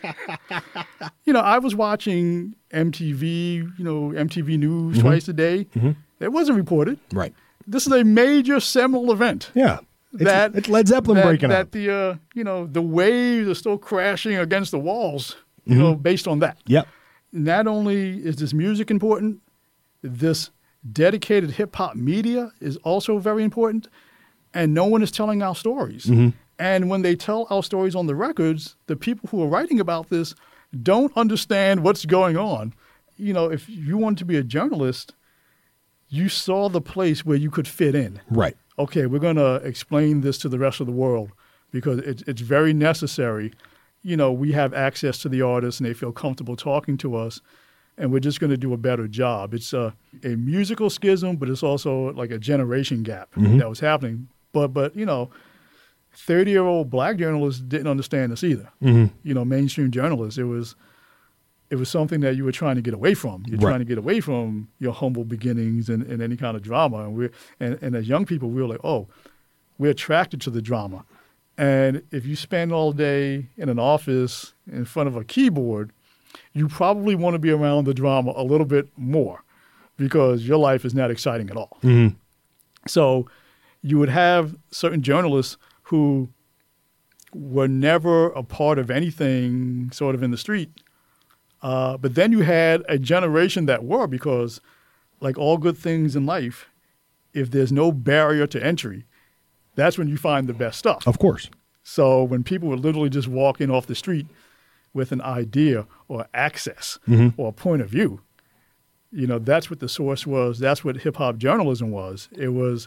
I was watching MTV, MTV News twice a day. It wasn't reported. Right. This is a major seminal event. Yeah. It's Led Zeppelin breaking that up. The waves are still crashing against the walls, based on that. Yep. Not only is this music important, this dedicated hip-hop media is also very important, and no one is telling our stories. And when they tell our stories on the records, the people who are writing about this don't understand what's going on. If you wanted to be a journalist, you saw the place where you could fit in. Right. Okay, we're going to explain this to the rest of the world because it's very necessary. We have access to the artists and they feel comfortable talking to us, and we're just going to do a better job. It's a musical schism, but it's also like a generation gap that was happening. But 30-year-old black journalists didn't understand this either. Mainstream journalists, it was something that you were trying to get away from. You're trying to get away from your humble beginnings and any kind of drama. And as young people, we were like, oh, we're attracted to the drama. And if you spend all day in an office in front of a keyboard, you probably want to be around the drama a little bit more because your life is not exciting at all. So you would have certain journalists who were never a part of anything sort of in the street. But then you had a generation that were, because like all good things in life, if there's no barrier to entry, that's when you find the best stuff. Of course. So when people were literally just walking off the street with an idea or access or a point of view, that's what the source was. That's what hip-hop journalism was. It was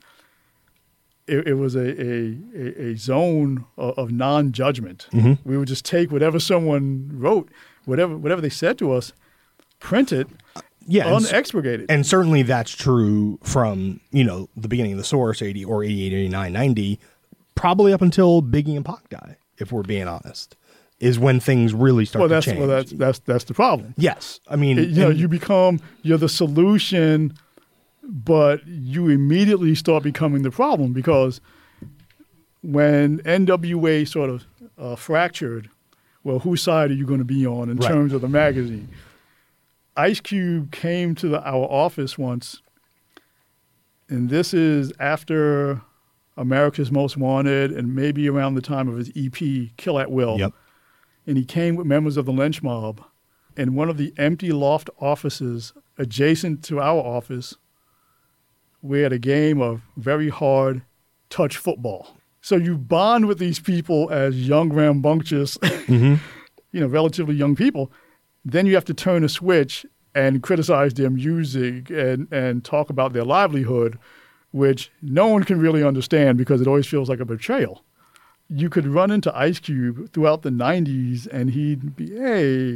a zone of non-judgment. We would just take whatever someone wrote, whatever they said to us, print it, unexpurgated. And certainly that's true from, the beginning of the source, 80 or 88, 89, 90, probably up until Biggie and Pac die, if we're being honest, is when things really start to change. Well, that's the problem. Yes. I mean, you're the solution, but you immediately start becoming the problem, because when NWA sort of fractured, well, whose side are you going to be on in terms of the magazine? Ice Cube came to our office once, and this is after America's Most Wanted and maybe around the time of his EP, Kill at Will. Yep. And he came with members of the Lynch Mob. In one of the empty loft offices adjacent to our office, we had a game of very hard touch football. So you bond with these people as young, rambunctious, relatively young people. Then you have to turn a switch and criticize their music and talk about their livelihood, which no one can really understand because it always feels like a betrayal. You could run into Ice Cube throughout the 90s and he'd be, hey,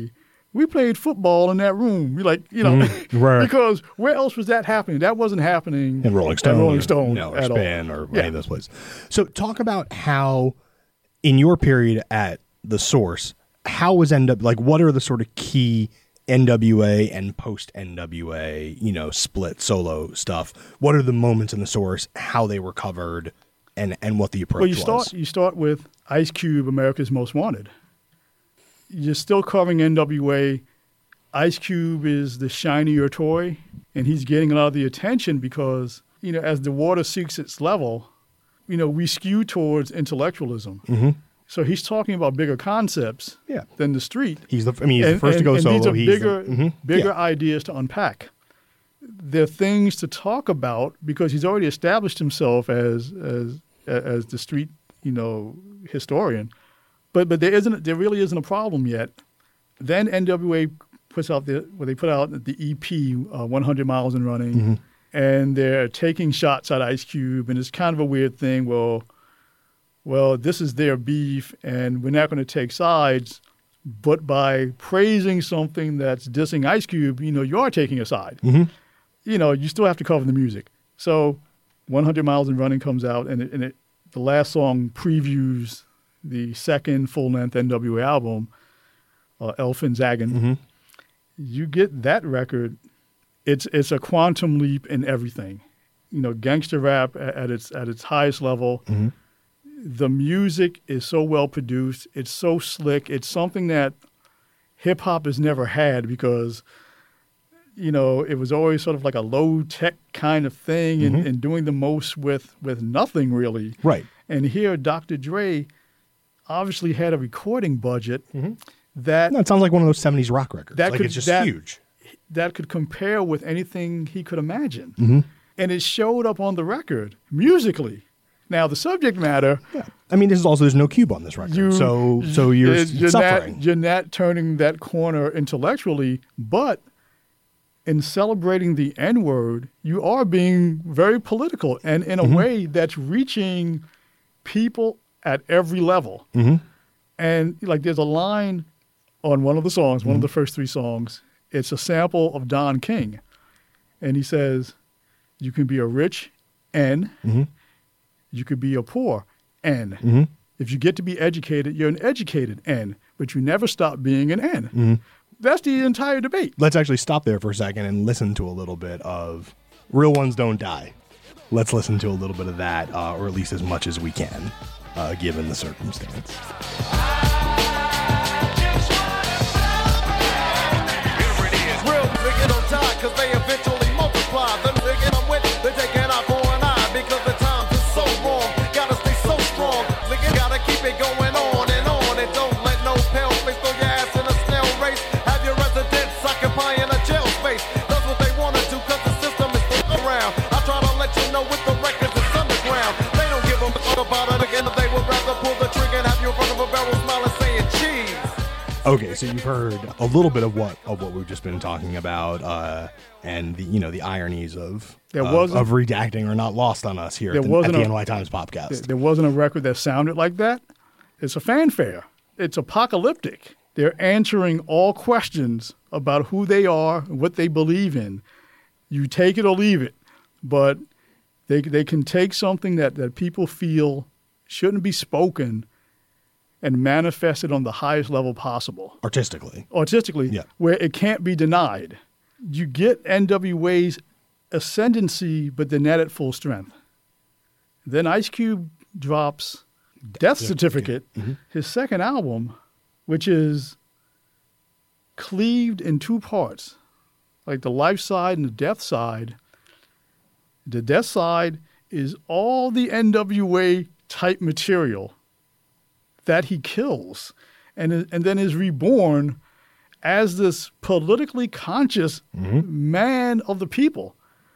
we played football in that room. We like, Right. because where else was that happening? That wasn't happening in Rolling Stone, or or Spin, or Yeah. any of those places. So talk about how, in your period at the Source, how was what are the sort of key NWA and post NWA, split solo stuff? What are the moments in the Source, how they were covered, and what the approach was? You start with Ice Cube, America's Most Wanted. You're still covering NWA. Ice Cube is the shinier toy, and he's getting a lot of the attention because, as the water seeks its level, we skew towards intellectualism. Mm-hmm. So he's talking about bigger concepts than the street. He's the first to go solo. And these are he's bigger ideas to unpack. There are things to talk about because he's already established himself as the street, historian. But there really isn't a problem yet. Then NWA puts out they put out the EP 100 Miles and Running, Mm-hmm. and they're taking shots at Ice Cube, and it's kind of a weird thing. Well, this is their beef, and we're not going to take sides. But by praising something that's dissing Ice Cube, you are taking a side. Mm-hmm. You still have to cover the music. So 100 Miles and Running comes out, and the last song previews the second full-length NWA album, Elfin Zaggin. Mm-hmm. You get that record, it's a quantum leap in everything. Gangster rap at its highest level. Mm-hmm. The music is so well produced. It's so slick. It's something that hip-hop has never had because, it was always sort of like a low-tech kind of thing and doing the most with nothing really. Right. And here Dr. Dre obviously had a recording budget that it sounds like one of those 70s rock records. It's just huge. That could compare with anything he could imagine. Mm-hmm. And it showed up on the record musically. Now, the subject matter... Yeah. there's no cube on this record, so you're suffering. You're not turning that corner intellectually, but in celebrating the N-word, you are being very political and in a way that's reaching people at every level. Mm-hmm. And there's a line on one of the songs, one of the first three songs. It's a sample of Don King. And he says, you can be a rich N, you could be a poor N. Mm-hmm. If you get to be educated, you're an educated N, but you never stop being an N. That's the entire debate. Let's actually stop there for a second and listen to a little bit of Real Ones Don't Die. Let's listen to a little bit of that, or at least as much as we can, given the circumstance. Real niggas don't die because they eventually multiply. Them niggas I'm with, they're taking out for an eye because the times is so wrong. Gotta stay so strong. Niggas gotta keep it going on. And don't let no pale face throw your ass in a snail race. Have your residents occupying a jail space. That's what they wanna do because the system is around. I try to let you know with the records it's underground. They don't give a fuck about it again. They would rather pull the trigger and have you in front of a barrel smiling saying cheese. Okay, so you've heard a little bit of what we've just been talking about, and the ironies of redacting are not lost on us here at the NY Times Podcast. There wasn't a record that sounded like that. It's a fanfare. It's apocalyptic. They're answering all questions about who they are and what they believe in. You take it or leave it, but they can take something that people feel shouldn't be spoken and manifest it on the highest level possible. Artistically, yeah. Where it can't be denied. You get NWA's ascendancy, but they're not at full strength. Then Ice Cube drops Death Certificate, his second album, which is cleaved in two parts, like the life side and the death side. The death side is all the NWA type material that he kills and then is reborn as this politically conscious man of the people.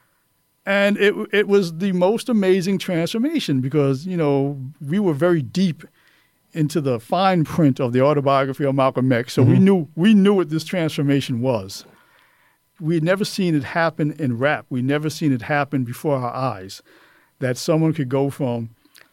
And it was the most amazing transformation because, we were very deep into the fine print of the autobiography of Malcolm X. So we knew what this transformation was. We had never seen it happen in rap. We never seen it happen before our eyes, that someone could go from,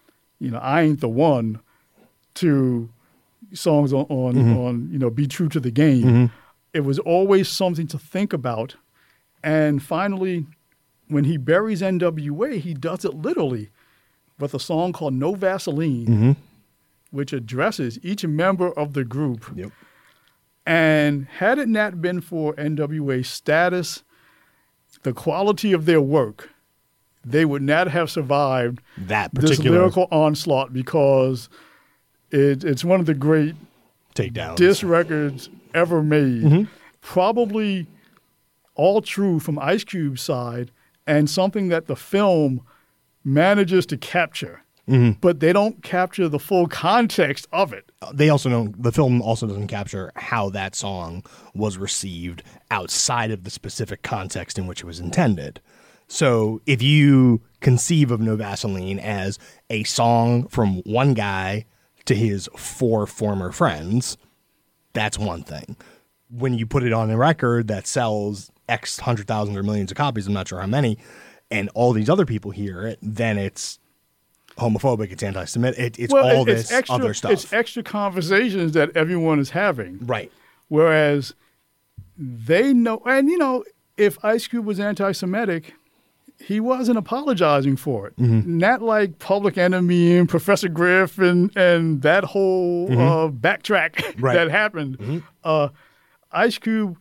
I Ain't the One to songs on Be True to the Game, It was always something to think about. And finally, when he buries NWA, he does it literally with a song called No Vaseline, which addresses each member of the group. Yep. And had it not been for NWA's status, the quality of their work, they would not have survived That this particular lyrical onslaught, because it's one of the great takedowns. diss records ever made. Probably all true from Ice Cube's side, and something that the film manages to capture. But they don't capture the full context of it. They also don't. The film also doesn't capture how that song was received outside of the specific context in which it was intended. So if you conceive of No Vaseline as a song from one guy to his 4 former friends, that's one thing. When you put it on a record that sells X 100,000 or millions of copies, I'm not sure how many, and all these other people hear it, then it's homophobic, it's anti-Semitic, it's all this other stuff. It's extra conversations that everyone is having. Right. Whereas they know, and if Ice Cube was anti-Semitic, he wasn't apologizing for it. Not like Public Enemy and Professor Griff and that whole backtrack that happened. Ice Cube,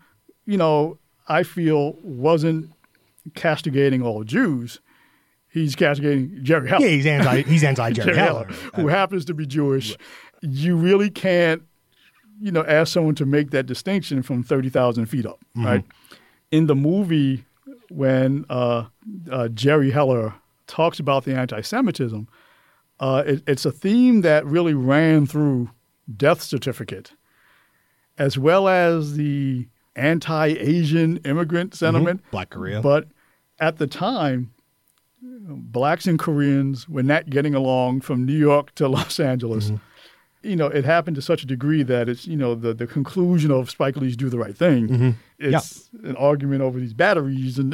I feel wasn't castigating all Jews. He's castigating Jerry Heller. Yeah, he's anti Jerry Heller, who happens to be Jewish. You really can't, ask someone to make that distinction from 30,000 feet up, right? In the movie, when Jerry Heller talks about the anti-Semitism, it's a theme that really ran through Death Certificate, as well as the anti-Asian immigrant sentiment. Black Korea. But at the time, blacks and Koreans were not getting along from New York to Los Angeles. It happened to such a degree that it's, the conclusion of Spike Lee's Do the Right Thing. It's an argument over these batteries and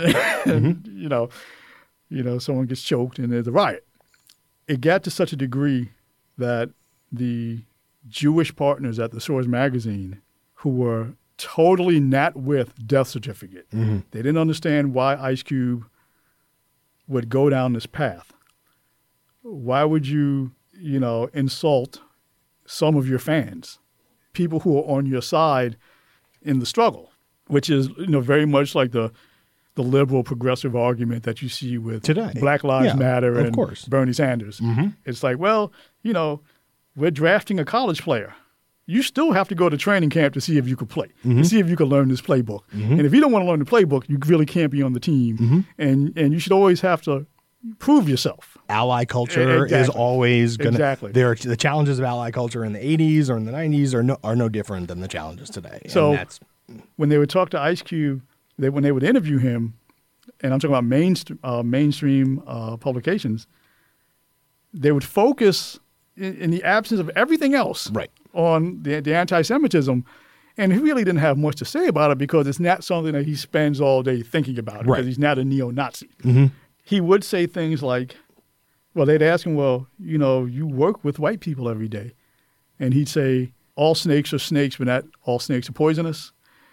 someone gets choked and there's a riot. It got to such a degree that the Jewish partners at the Source magazine, who were totally not with Death Certificate, they didn't understand why Ice Cube would go down this path. Why would you, insult some of your fans, people who are on your side in the struggle, which is, very much like the liberal progressive argument that you see with today, Black Lives Matter and Bernie Sanders. It's like, well, we're drafting a college player. You still have to go to training camp to see if you could play, to see if you could learn this playbook. And if you don't want to learn the playbook, you really can't be on the team. And you should always have to prove yourself. Ally culture is always going to... Exactly. The challenges of ally culture in the 80s or in the 90s are no different than the challenges today. So when they would talk to Ice Cube, when they would interview him, and I'm talking about mainstream publications, they would focus in the absence of everything else on the anti-Semitism. And he really didn't have much to say about it because it's not something that he spends all day thinking about because he's not a neo-Nazi. He would say things like, well, they'd ask him, well, you work with white people every day. And he'd say, all snakes are snakes, but not all snakes are poisonous.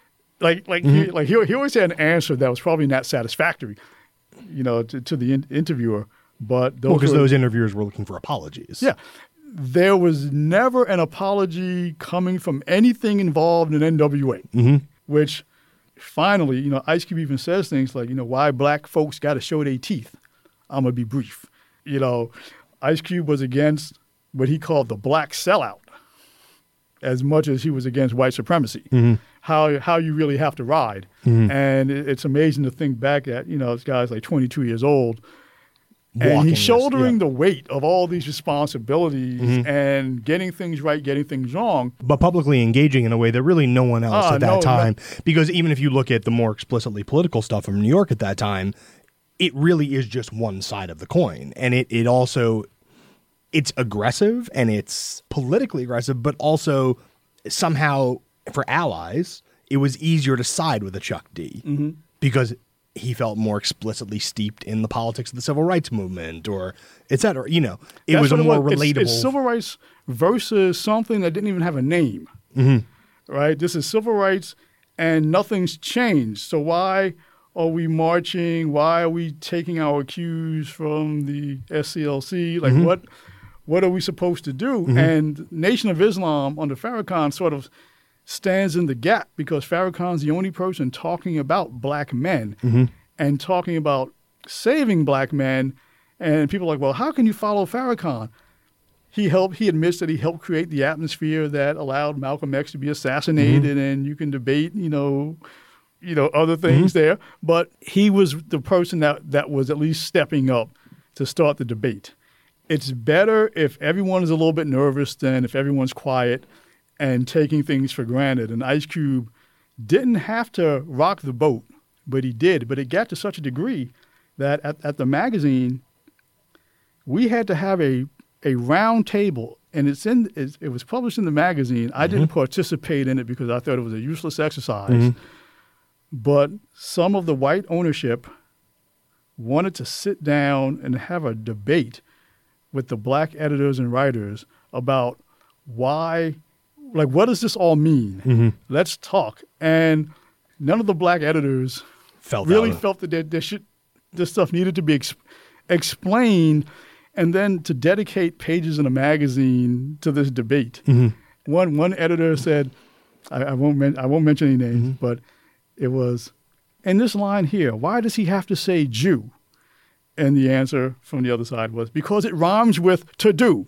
He always had an answer that was probably not satisfactory, to the interviewer. But because those interviewers were looking for apologies. Yeah. There was never an apology coming from anything involved in NWA, which finally, Ice Cube even says things like, why black folks got to show their teeth. I'm going to be brief. Ice Cube was against what he called the black sellout as much as he was against white supremacy, how you really have to ride. And it's amazing to think back at, this guy's like 22 years old, and he's shouldering the weight of all these responsibilities and getting things right, getting things wrong. But publicly engaging in a way that really no one else at that time. Because even if you look at the more explicitly political stuff from New York at that time, it really is just one side of the coin. And it also, it's aggressive and it's politically aggressive, but also somehow for allies, it was easier to side with a Chuck D because he felt more explicitly steeped in the politics of the civil rights movement or et cetera. It was a more relatable. It's civil rights versus something that didn't even have a name, right? This is civil rights and nothing's changed. So why are we marching? Why are we taking our cues from the SCLC? Like, what are we supposed to do? And Nation of Islam under Farrakhan sort of stands in the gap because Farrakhan's the only person talking about black men and talking about saving black men. And people are like, well, how can you follow Farrakhan? He admits that he helped create the atmosphere that allowed Malcolm X to be assassinated, and you can debate, other things there. But he was the person that was at least stepping up to start the debate. It's better if everyone is a little bit nervous than if everyone's quiet and taking things for granted. And Ice Cube didn't have to rock the boat, but he did. But it got to such a degree that at the magazine, we had to have a round table, and it was published in the magazine. I didn't participate in it because I thought it was a useless exercise. But some of the white ownership wanted to sit down and have a debate with the black editors and writers about why, like, what does this all mean? Let's talk. And none of the black editors felt that this stuff needed to be explained, and then to dedicate pages in a magazine to this debate. One editor said, I won't mention any names, but it was, in this line here, why does he have to say Jew? And the answer from the other side was, because it rhymes with to do.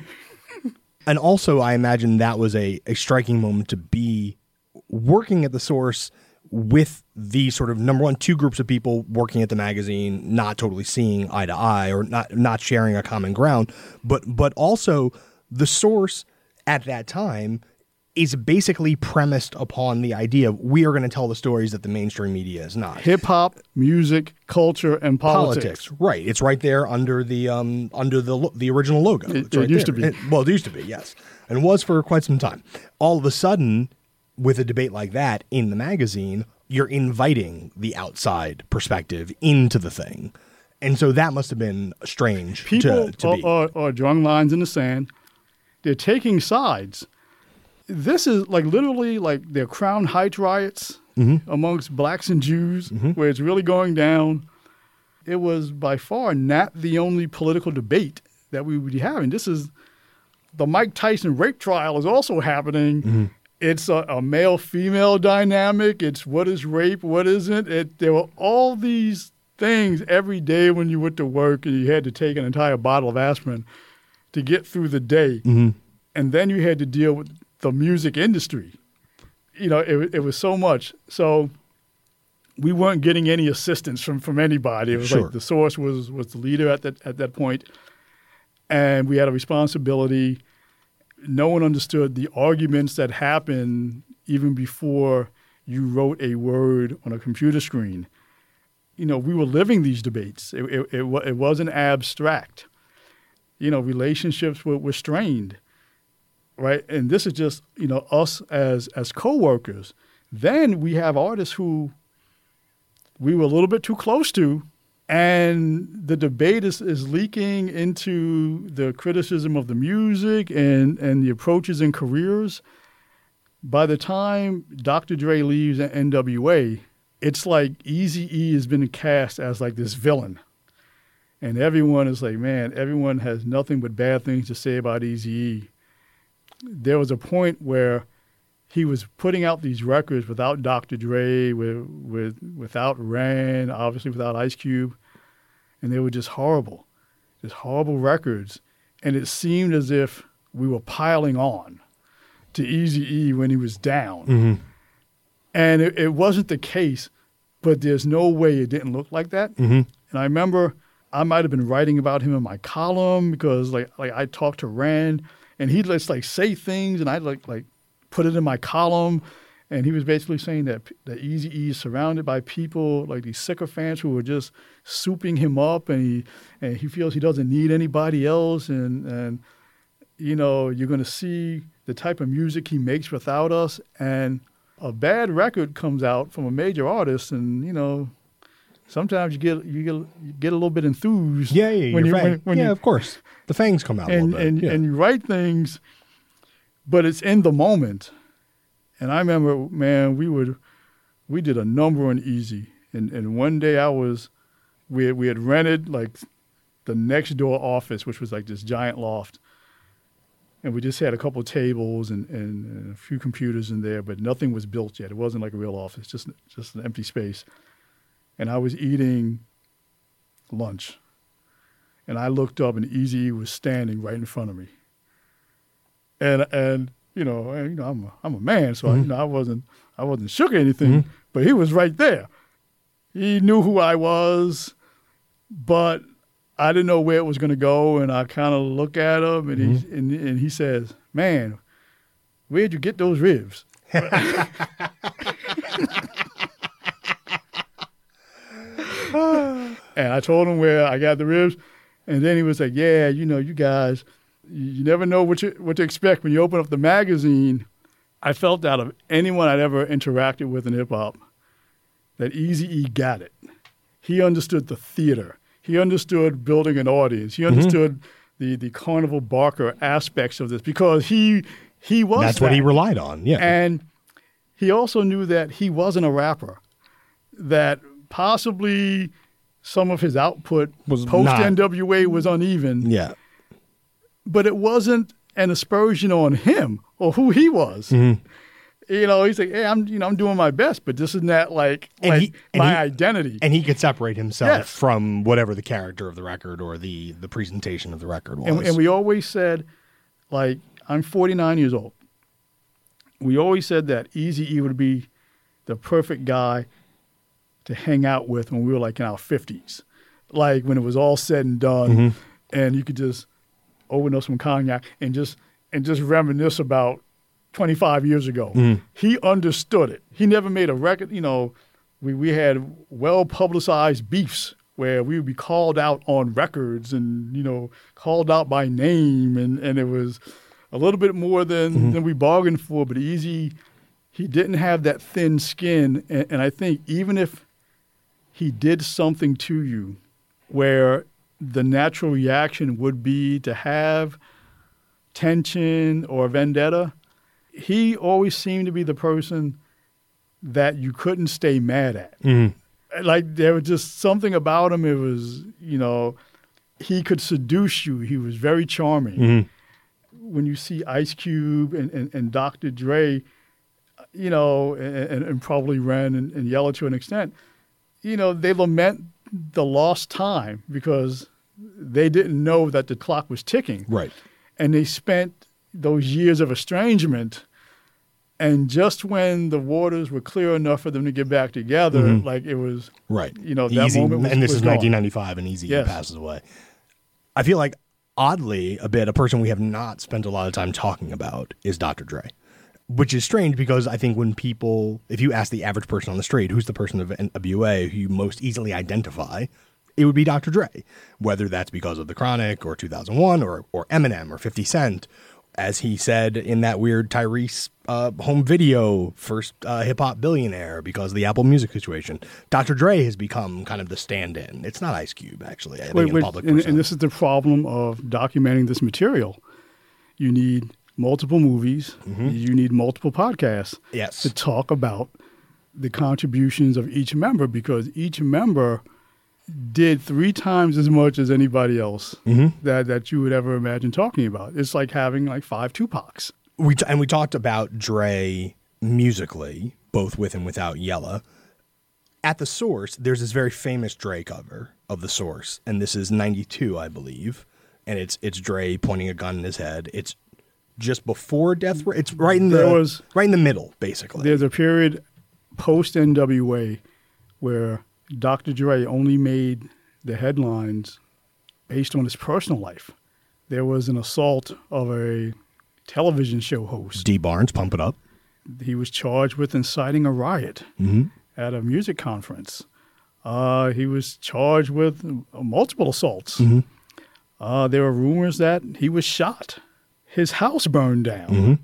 And also, I imagine that was a striking moment to be working at the source with the sort of, number one, two groups of people working at the magazine, not totally seeing eye to eye or not sharing a common ground, but also the source at that time is basically premised upon the idea of we are going to tell the stories that the mainstream media is not. Hip-hop, music, culture, and politics. Right. It's right there under the original logo. It used to be. It used to be, yes. And was for quite some time. All of a sudden, with a debate like that in the magazine, you're inviting the outside perspective into the thing. And so that must have been strange People to be. are drawing lines in the sand. They're taking sides. This is like literally like their Crown Heights riots amongst blacks and Jews, where it's really going down. It was by far not the only political debate that we would be having. This is the Mike Tyson rape trial is also happening. It's a male-female dynamic. It's what is rape, what isn't. There were all these things every day when you went to work and you had to take an entire bottle of aspirin to get through the day. And then you had to deal with the music industry. It was so much. So we weren't getting any assistance from anybody. It was like the source was the leader at that point, and we had a responsibility. No one understood the arguments that happened even before you wrote a word on a computer screen. We were living these debates. It wasn't abstract. Relationships were strained. Right, and this is just us as co-workers. Then we have artists who we were a little bit too close to, and the debate is leaking into the criticism of the music and the approaches and careers. By the time Dr. Dre leaves at NWA, it's like Eazy-E has been cast as like this villain, and everyone is like, man, everyone has nothing but bad things to say about Eazy-E. There was a point where he was putting out these records without Dr. Dre, without Ren, obviously without Ice Cube, and they were just horrible records. And it seemed as if we were piling on to Eazy-E when he was down. And it wasn't the case, but there's no way it didn't look like that. And I remember I might have been writing about him in my column because like I talked to Ren, and he'd just like say things, and I'd like put it in my column, and he was basically saying that Eazy-E is surrounded by people like these sycophants who are just souping him up, and he feels he doesn't need anybody else, and you're going to see the type of music he makes without us, and a bad record comes out from a major artist, and sometimes you get a little bit enthused. When of course. The fangs come out a little bit. And you write things, but it's in the moment. And I remember, man, we would we did a number on Easy. And one day we had rented like the next door office, which was like this giant loft. And we just had a couple of tables and a few computers in there, but nothing was built yet. It wasn't like a real office, just an empty space. And I was eating lunch. And I looked up, and Eazy was standing right in front of me. And I'm a man, so I wasn't shook or anything, but he was right there. He knew who I was, but I didn't know where it was going to go, and I kind of look at him, and he says, "Man, where'd you get those ribs?" And I told him where I got the ribs, and then he was like, "Yeah, you guys, you never know what to expect when you open up the magazine." I felt out of anyone I'd ever interacted with in hip hop that Eazy-E got it. He understood the theater. He understood building an audience. He understood the Carnival Barker aspects of this because he was That's what he relied on, yeah. And he also knew that he wasn't a rapper, that possibly some of his output Was post-NWA was uneven. Yeah. But it wasn't an aspersion on him or who he was. He's like, "Hey, I'm doing my best, but this is not like my identity." And he could separate himself Yes. from whatever the character of the record or the presentation of the record was. And we always said, like, I'm 49 years old. We always said that Eazy-E would be the perfect guy to hang out with when we were like in our 50s. Like when it was all said and done and you could just open up some cognac and just reminisce about 25 years ago. He understood it. He never made a record. We had well-publicized beefs where we would be called out on records and, called out by name. And it was a little bit more than we bargained for. But Eazy, he didn't have that thin skin. And I think even if he did something to you where the natural reaction would be to have tension or vendetta, he always seemed to be the person that you couldn't stay mad at. Like there was just something about him. It was, he could seduce you. He was very charming. When you see Ice Cube and Dr. Dre, and probably Ren and Yella to an extent, they lament the lost time because they didn't know that the clock was ticking. Right. And they spent those years of estrangement, and just when the waters were clear enough for them to get back together, like it was, right. that Eazy, moment was, and this was is gone. 1995, and Eazy passes away. I feel like, oddly, a person we have not spent a lot of time talking about is Dr. Dre, which is strange because I think if you ask the average person on the street, who's the person of NWA who you most easily identify, it would be Dr. Dre, whether that's because of The Chronic or 2001 or Eminem or 50 Cent, as he said in that weird Tyrese home video, first hip-hop billionaire because of the Apple Music situation. Dr. Dre has become kind of the stand-in. It's not Ice Cube, actually, I think, in public persona. And this is the problem of documenting this material. You need multiple movies. You need multiple podcasts to talk about the contributions of each member because each member did 3 times as much as anybody else that you would ever imagine talking about. It's like having like 5 Tupacs. We talked about Dre musically, both with and without Yella. At The Source, there's this very famous Dre cover of The Source, and this is 92, I believe, and it's Dre pointing a gun in his head. It's just before Death Row. It's right in the middle, basically. There's a period post NWA where Dr. Dre only made the headlines based on his personal life. There was an assault of a television show host. D. Barnes, Pump It Up. He was charged with inciting a riot at a music conference. He was charged with multiple assaults. There were rumors that he was shot. His house burned down.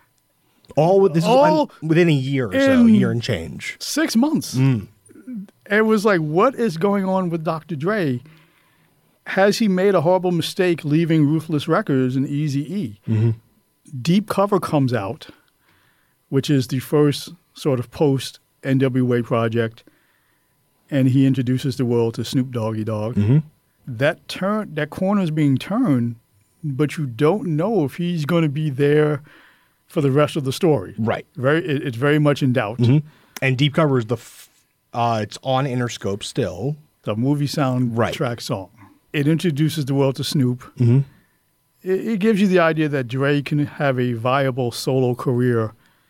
Within a year or so, a year and change. 6 months. It was like, what is going on with Dr. Dre? Has he made a horrible mistake leaving Ruthless Records and Eazy-E? Deep Cover comes out, which is the first sort of post NWA project, and he introduces the world to Snoop Doggy Dogg. Mm-hmm. That corner is being turned, but you don't know if he's going to be there for the rest of the story. Right. It's very much in doubt. Mm-hmm. And Deep Cover is it's on Interscope still. The movie soundtrack song. It introduces the world to Snoop. Mm-hmm. It gives you the idea that Dre can have a viable solo career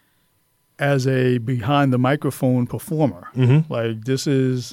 as a behind-the-microphone performer. Mm-hmm. Like, this is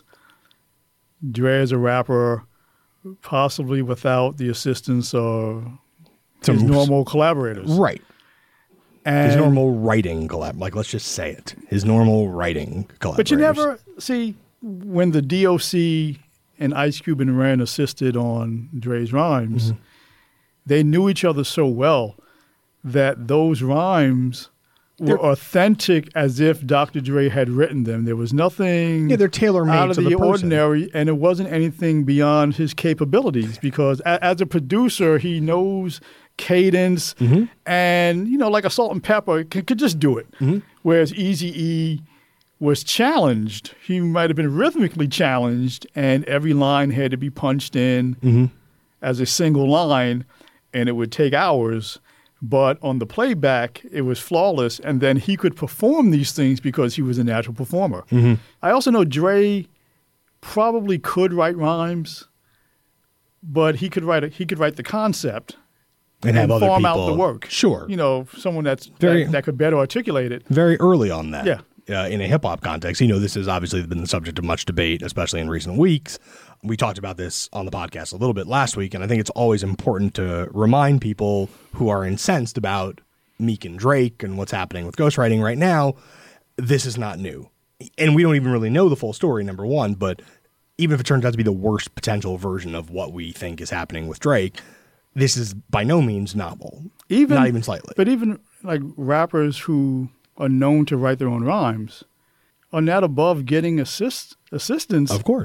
Dre as a rapper, possibly without the assistance of his normal collaborators. Right. And, his normal writing like, let's just say it. His normal writing collaborators. But you never see when the DOC and Ice Cube and Ren assisted on Dre's rhymes, mm-hmm. they knew each other so well that those rhymes were authentic as if Dr. Dre had written them. There was nothing they're tailor-made out of to the person. ordinary, and it wasn't anything beyond his capabilities because as a producer, he knows cadence mm-hmm. and, like a Salt and Pepper could just do it. Mm-hmm. Whereas Eazy-E was challenged. He might have been rhythmically challenged, and every line had to be punched in mm-hmm. as a single line, and it would take hours. But on the playback, it was flawless, and then he could perform these things because he was a natural performer. Mm-hmm. I also know Dre probably could write rhymes, but he could write the concept and have other farm people out the work. Sure, someone that could better articulate it. Very early on that. Yeah. In a hip hop context, this has obviously been the subject of much debate, especially in recent weeks. We talked about this on the podcast a little bit last week, and I think it's always important to remind people who are incensed about Meek and Drake and what's happening with ghostwriting right now, this is not new. And we don't even really know the full story, number one, but even if it turns out to be the worst potential version of what we think is happening with Drake, this is by no means novel. Not even slightly. But even like rappers who are known to write their own rhymes are not above getting assistance. Of course.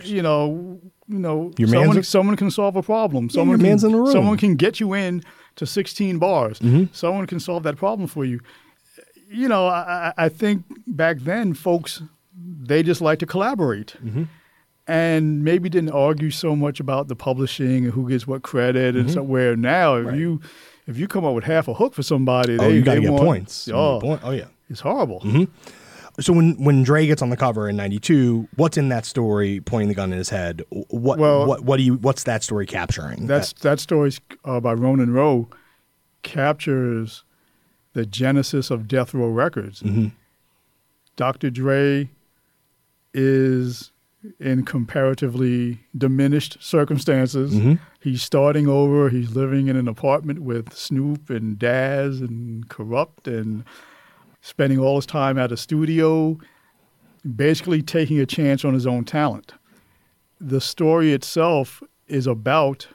Someone can solve a problem. Your man's in the room. Someone can get you in to 16 bars. Mm-hmm. Someone can solve that problem for you. I think back then, folks, they just like to collaborate. Mm-hmm. And maybe didn't argue so much about the publishing and who gets what credit and somewhere now. If you come up with half a hook for somebody, you got to get want points. Oh yeah, it's horrible. Mm-hmm. So when Dre gets on the cover in '92, what's in that story? Pointing the gun in his head. What's that story capturing? That story's by Ronan Rowe captures the genesis of Death Row Records. Mm-hmm. Dr. Dre is in comparatively diminished circumstances. Mm-hmm. He's starting over. He's living in an apartment with Snoop and Daz and Corrupt and spending all his time at a studio, basically taking a chance on his own talent. The story itself is about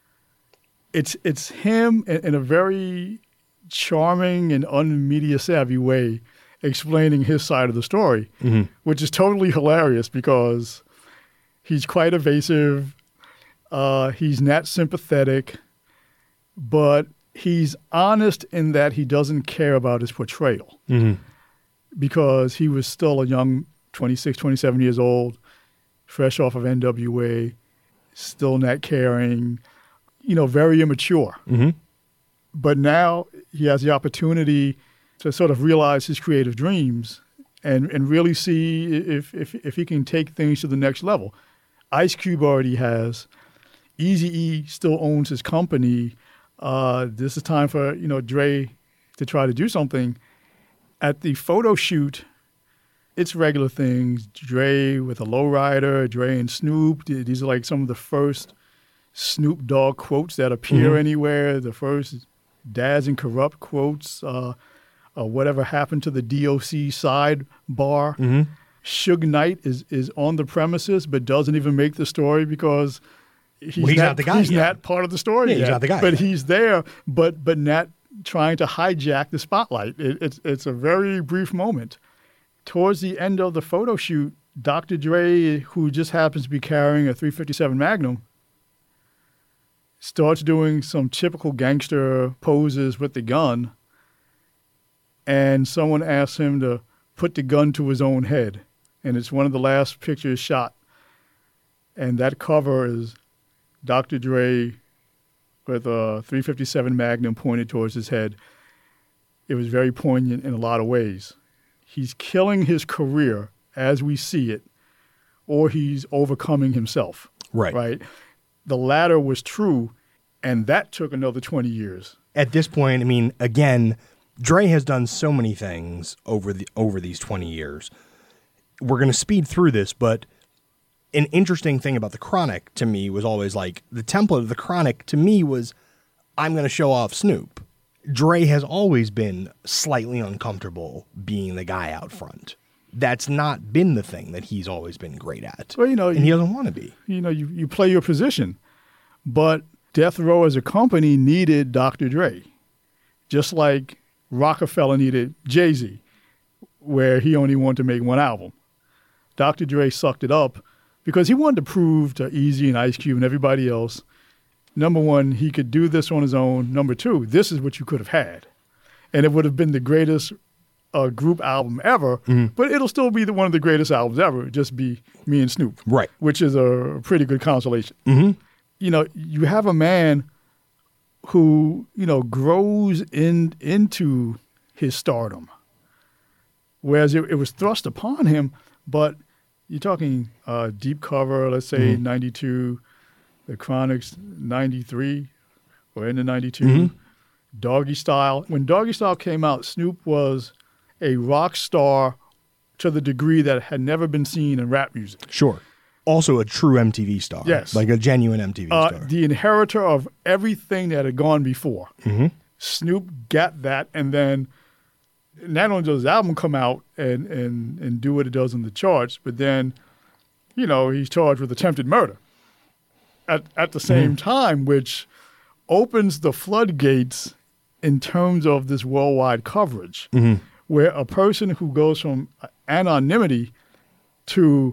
it's him in a very charming and unmedia savvy way explaining his side of the story, mm-hmm. which is totally hilarious because he's quite evasive. He's not sympathetic, but he's honest in that he doesn't care about his portrayal mm-hmm. because he was still a young 26, 27 years old, fresh off of NWA, still not caring, very immature. Mm-hmm. But now he has the opportunity to sort of realize his creative dreams and really see if he can take things to the next level. Ice Cube already has. Eazy-E still owns his company. This is time for, Dre to try to do something. At the photo shoot, it's regular things. Dre with a lowrider, Dre and Snoop. These are like some of the first Snoop Dogg quotes that appear mm-hmm. anywhere. The first Daz and Corrupt quotes. Whatever happened to the DOC sidebar. Mm-hmm. Suge Knight is on the premises but doesn't even make the story because he's not the guy. He's not part of the story yet. He's not the guy. But he's there, but not trying to hijack the spotlight. It's a very brief moment. Towards the end of the photo shoot, Dr. Dre, who just happens to be carrying a .357 Magnum, starts doing some typical gangster poses with the gun, and someone asks him to put the gun to his own head. and it's one of the last pictures shot. And that cover is Dr. Dre with a .357 Magnum pointed towards his head. It was very poignant in a lot of ways. He's killing his career as we see it, or he's overcoming himself. Right. The latter was true, and that took another 20 years. At this point, I mean, again, Dre has done so many things over these 20 years. We're going to speed through this, but an interesting thing about The Chronic to me was always like the template of The Chronic to me was I'm going to show off Snoop. Dre has always been slightly uncomfortable being the guy out front. That's not been the thing that he's always been great at. Well, and he doesn't want to be. You play your position, but Death Row as a company needed Dr. Dre, just like Rockefeller needed Jay-Z, where he only wanted to make one album. Dr. Dre sucked it up because he wanted to prove to Eazy and Ice Cube and everybody else, number one, he could do this on his own. Number two, this is what you could have had. And it would have been the greatest group album ever, but it'll still be one of the greatest albums ever. It'd just be me and Snoop, right? Which is a pretty good consolation. Mm-hmm. You have a man who, grows into his stardom, whereas it was thrust upon him. But you're talking Deep Cover, let's say 92, The Chronic's 93 or into 92, Doggy Style. When Doggy Style came out, Snoop was a rock star to the degree that had never been seen in rap music. Sure. Also a true MTV star. Yes. Like a genuine MTV star. The inheritor of everything that had gone before. Mm-hmm. Snoop got that, and then not only does his album come out and do what it does in the charts, but then, he's charged with attempted murder at the same time, which opens the floodgates in terms of this worldwide coverage, where a person who goes from anonymity to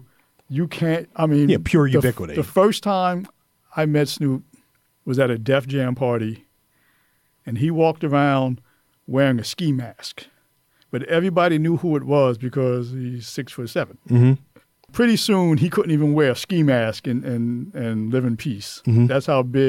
pure ubiquity. The first time I met Snoop was at a Def Jam party, and he walked around wearing a ski mask. But everybody knew who it was because he's 6'7". Mm-hmm. Pretty soon, he couldn't even wear a ski mask and live in peace. Mm-hmm. That's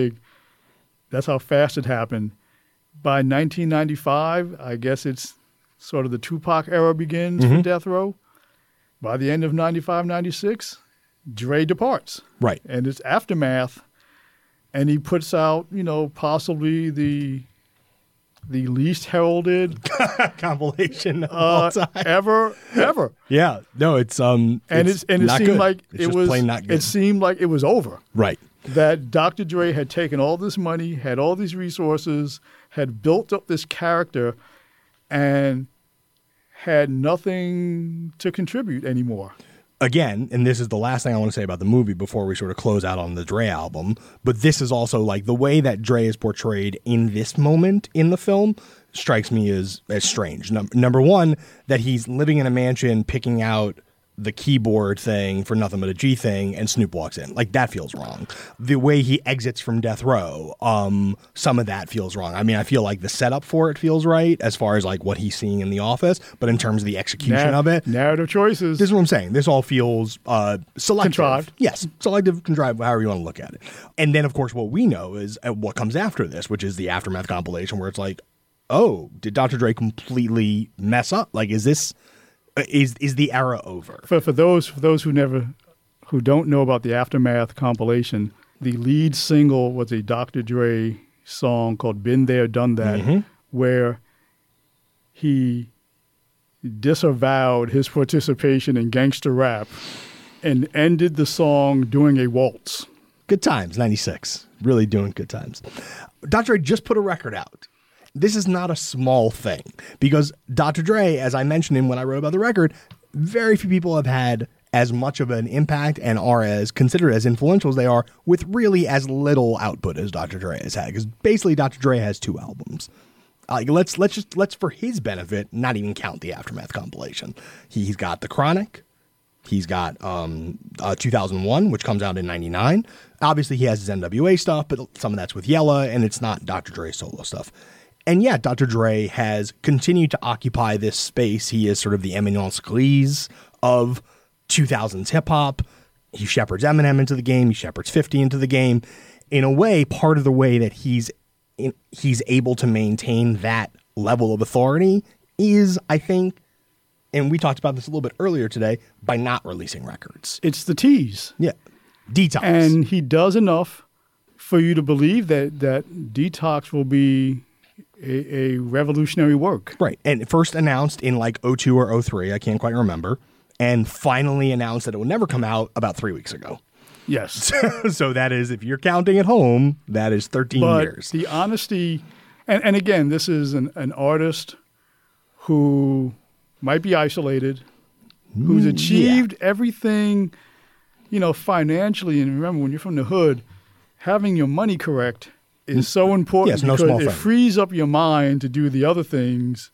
how fast it happened. By 1995, I guess it's sort of the Tupac era begins for Death Row. By the end of 95, 96, Dre departs. Right. And it's Aftermath, and he puts out, possibly the least heralded compilation of all time ever. Yeah. No, it seemed like it seemed like it was over. Right. That Dr. Dre had taken all this money, had all these resources, had built up this character, and had nothing to contribute anymore. Again, and this is the last thing I want to say about the movie before we sort of close out on the Dre album, but this is also like the way that Dre is portrayed in this moment in the film strikes me as strange. Number one, that he's living in a mansion picking out the keyboard thing for Nothing But a G Thing, and Snoop walks in. Like, that feels wrong. The way he exits from Death Row, some of that feels wrong. I mean, I feel like the setup for it feels right as far as like what he's seeing in the office, but in terms of the execution of it, narrative choices. This is what I'm saying. This all feels selective. Contrived. Yes, selective, contrived, however you want to look at it. And then, of course, what we know is what comes after this, which is the Aftermath compilation, where it's like, oh, did Dr. Dre completely mess up? Like, is this... Is the era over? For those who don't know about the Aftermath compilation, the lead single was a Dr. Dre song called "Been There, Done That," where he disavowed his participation in gangster rap and ended the song doing a waltz. Good times, 96. Really doing good times. Dr. Dre just put a record out. This is not a small thing because Dr. Dre, as I mentioned him when I wrote about the record, very few people have had as much of an impact and are as considered as influential as they are with really as little output as Dr. Dre has had. Because basically Dr. Dre has 2 albums. Let's for his benefit not even count the Aftermath compilation. He's got The Chronic. He's got 2001, which comes out in 99. Obviously, he has his NWA stuff, but some of that's with Yella, and it's not Dr. Dre solo stuff. And yeah, Dr. Dre has continued to occupy this space. He is sort of the eminence grise of 2000s hip hop. He shepherds Eminem into the game. He shepherds 50 into the game. In a way, part of the way that he's able to maintain that level of authority is, I think, and we talked about this a little bit earlier today, by not releasing records. It's the tease. Yeah. Detox. And he does enough for you to believe that Detox will be a revolutionary work. Right. And first announced in like 02 or 03, I can't quite remember, and finally announced that it would never come out about 3 weeks ago. Yes. So that is, if you're counting at home, that is 13 years. The honesty, and again, this is an artist who might be isolated, who's achieved everything, financially. And remember, when you're from the hood, having your money correct is so important no because small it thing. frees up your mind to do the other things.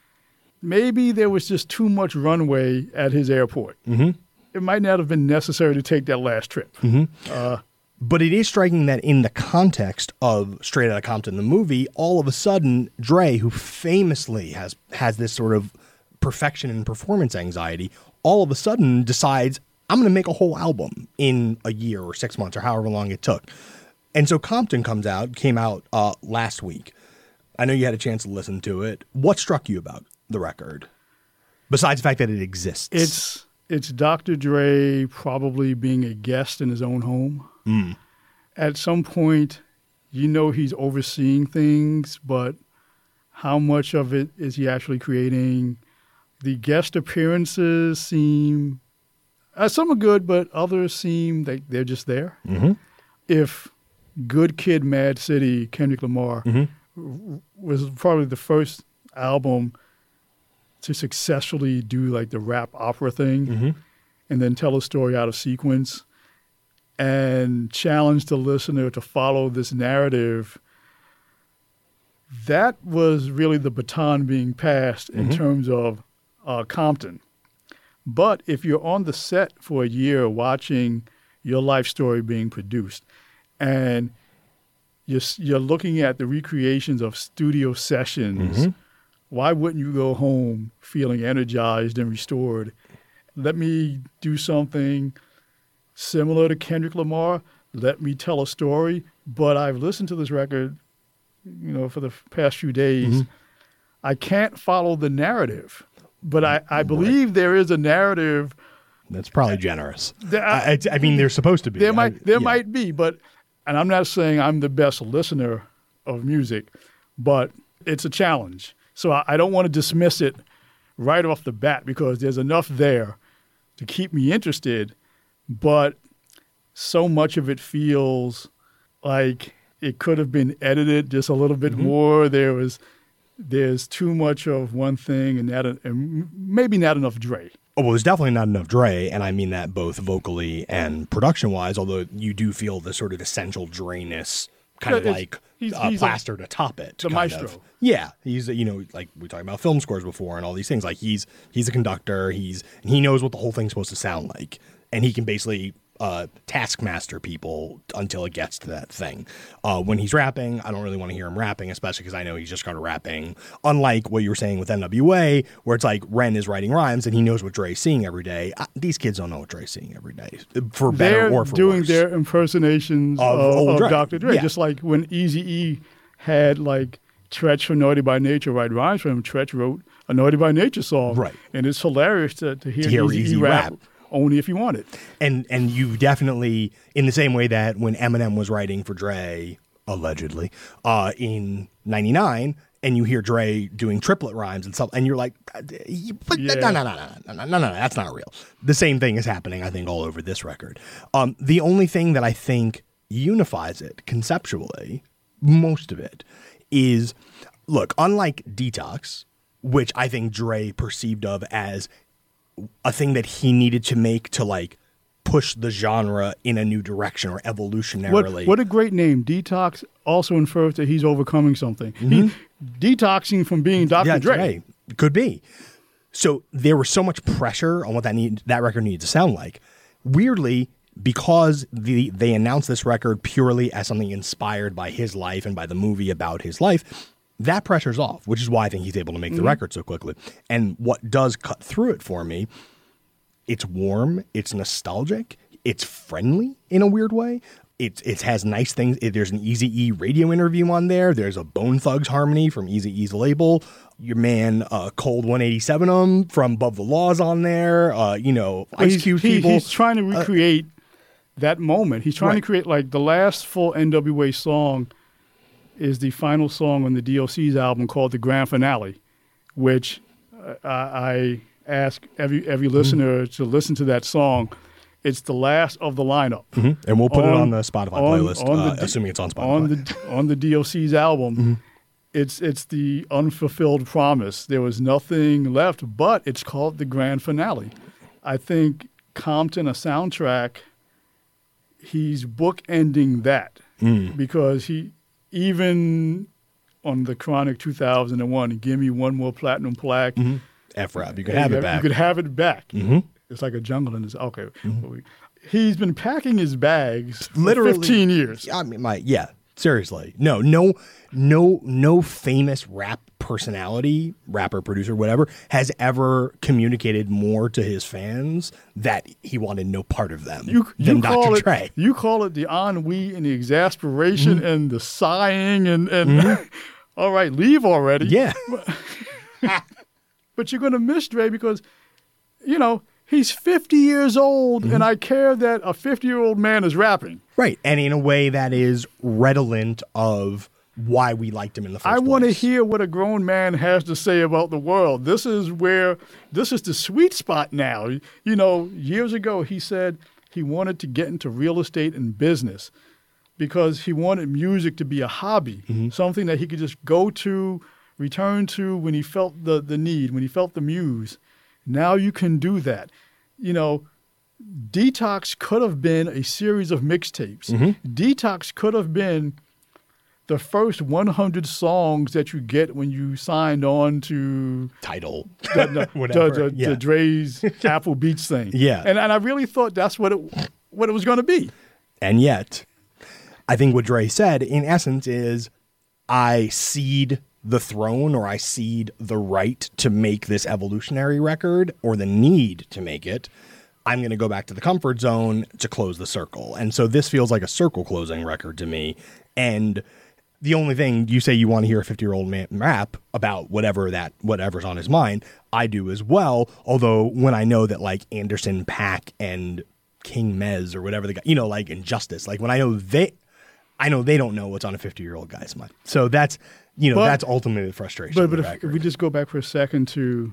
Maybe there was just too much runway at his airport. Mm-hmm. It might not have been necessary to take that last trip. Mm-hmm. But it is striking that in the context of Straight Outta Compton, the movie, all of a sudden, Dre, who famously has this sort of perfection and performance anxiety, all of a sudden decides, I'm going to make a whole album in a year or 6 months or however long it took. And so Compton came out last week. I know you had a chance to listen to it. What struck you about the record, besides the fact that it exists? It's Dr. Dre probably being a guest in his own home. Mm. At some point, he's overseeing things, but how much of it is he actually creating? The guest appearances seem, some are good, but others seem like they're just there. Mm-hmm. If Good Kid, Mad City, Kendrick Lamar was probably the first album to successfully do like the rap opera thing and then tell a story out of sequence and challenge the listener to follow this narrative. That was really the baton being passed in terms of Compton. But if you're on the set for a year watching your life story being produced and you're looking at the recreations of studio sessions, why wouldn't you go home feeling energized and restored? Let me do something similar to Kendrick Lamar. Let me tell a story. But I've listened to this record, for the past few days. I can't follow the narrative. But I believe there is a narrative. That's probably generous. I mean, there's supposed to be. There might be, and I'm not saying I'm the best listener of music, but it's a challenge. So I don't want to dismiss it right off the bat because there's enough there to keep me interested, but so much of it feels like it could have been edited just a little bit more. There's too much of one thing and maybe not enough Dre. Oh, well, there's definitely not enough Dre, and I mean that both vocally and production-wise, although you do feel the sort of essential Dre-ness kind of like he's plaster to top it. The maestro. Yeah. He's, like we talked about film scores before and all these things. Like he's a conductor. He knows what the whole thing's supposed to sound like. And he can basically taskmaster people until it gets to that thing. When he's rapping, I don't really want to hear him rapping, especially because I know he's just kind of rapping. Unlike what you were saying with NWA, where it's like Ren is writing rhymes and he knows what Dre's seeing every day. These kids don't know what Dre's seeing every day, for better or for worse. They're doing their impersonations of Dr. Dre, just like when Eazy-E had like Tretch from Naughty by Nature write rhymes for him. Tretch wrote a Naughty by Nature song, right? And it's hilarious to hear Eazy-E rap. Only if you want it. And you definitely, in the same way that when Eminem was writing for Dre, allegedly, in 99, and you hear Dre doing triplet rhymes and stuff, and you're like, no, that's not real. The same thing is happening, I think, all over this record. The only thing that I think unifies it conceptually, most of it, is, look, unlike Detox, which I think Dre perceived of as a thing that he needed to make to like push the genre in a new direction or evolutionarily. What a great name. Detox also infers that he's overcoming something. He's detoxing from being Dr. Dre. Could be. So there was so much pressure on what that record needed to sound like. Weirdly, because they announced this record purely as something inspired by his life and by the movie about his life, that pressure's off, which is why I think he's able to make the record so quickly. And what does cut through it for me It's warm. It's nostalgic. It's friendly in a weird way. It has nice things. There's an Eazy-E radio interview on there. There's a Bone Thugs harmony from Eazy-E's label. Your man, Cold 187 from Above the Law's on there. Ice Cube people. He's trying to recreate that moment. He's trying to create, like, the last full NWA song is the final song on the DOC's album called The Grand Finale, which I ask every listener to listen to that song. It's the last of the lineup. Mm-hmm. And we'll put it on the Spotify playlist, assuming it's on Spotify. On the DOC's album, it's the unfulfilled promise. There was nothing left, but it's called the grand finale. I think Compton, a soundtrack, he's bookending that because he, even on the Chronic 2001, Give Me One More Platinum Plaque. F-Rap, you could have it back. You could have it back. It's like a jungle in this. Okay. He's been packing his bags literally for 15 years. I mean, seriously. No famous rap personality, rapper, producer, whatever, has ever communicated more to his fans that he wanted no part of them than Dr. Dre. You call it the ennui and the exasperation and the sighing and all right, leave already. Yeah. But you're going to miss Dre because, he's 50 years old, and I care that a 50-year-old man is rapping. Right, and in a way that is redolent of why we liked him in the first place. I want to hear what a grown man has to say about the world. This is the sweet spot now. Years ago he said he wanted to get into real estate and business because he wanted music to be a hobby, something that he could just go to, return to when he felt the need, when he felt the muse. Now you can do that. Detox could have been a series of mixtapes. Detox could have been the first 100 songs that you get when you signed on to Tidal, the Dre's Apple Beats thing. Yeah, and I really thought that's what it was going to be. And yet, I think what Dre said in essence is, I cede the throne, or I cede the right to make this evolutionary record, or the need to make it. I'm going to go back to the comfort zone to close the circle. And so this feels like a circle closing record to me. And the only thing, you say you want to hear a 50-year-old man rap about whatever's on his mind, I do as well. Although when I know that like Anderson .Paak and King Mez or whatever the guy, like Injustice, like when I know they don't know what's on a 50-year-old guy's mind. So that's, that's ultimately the frustration. But if we just go back for a second to,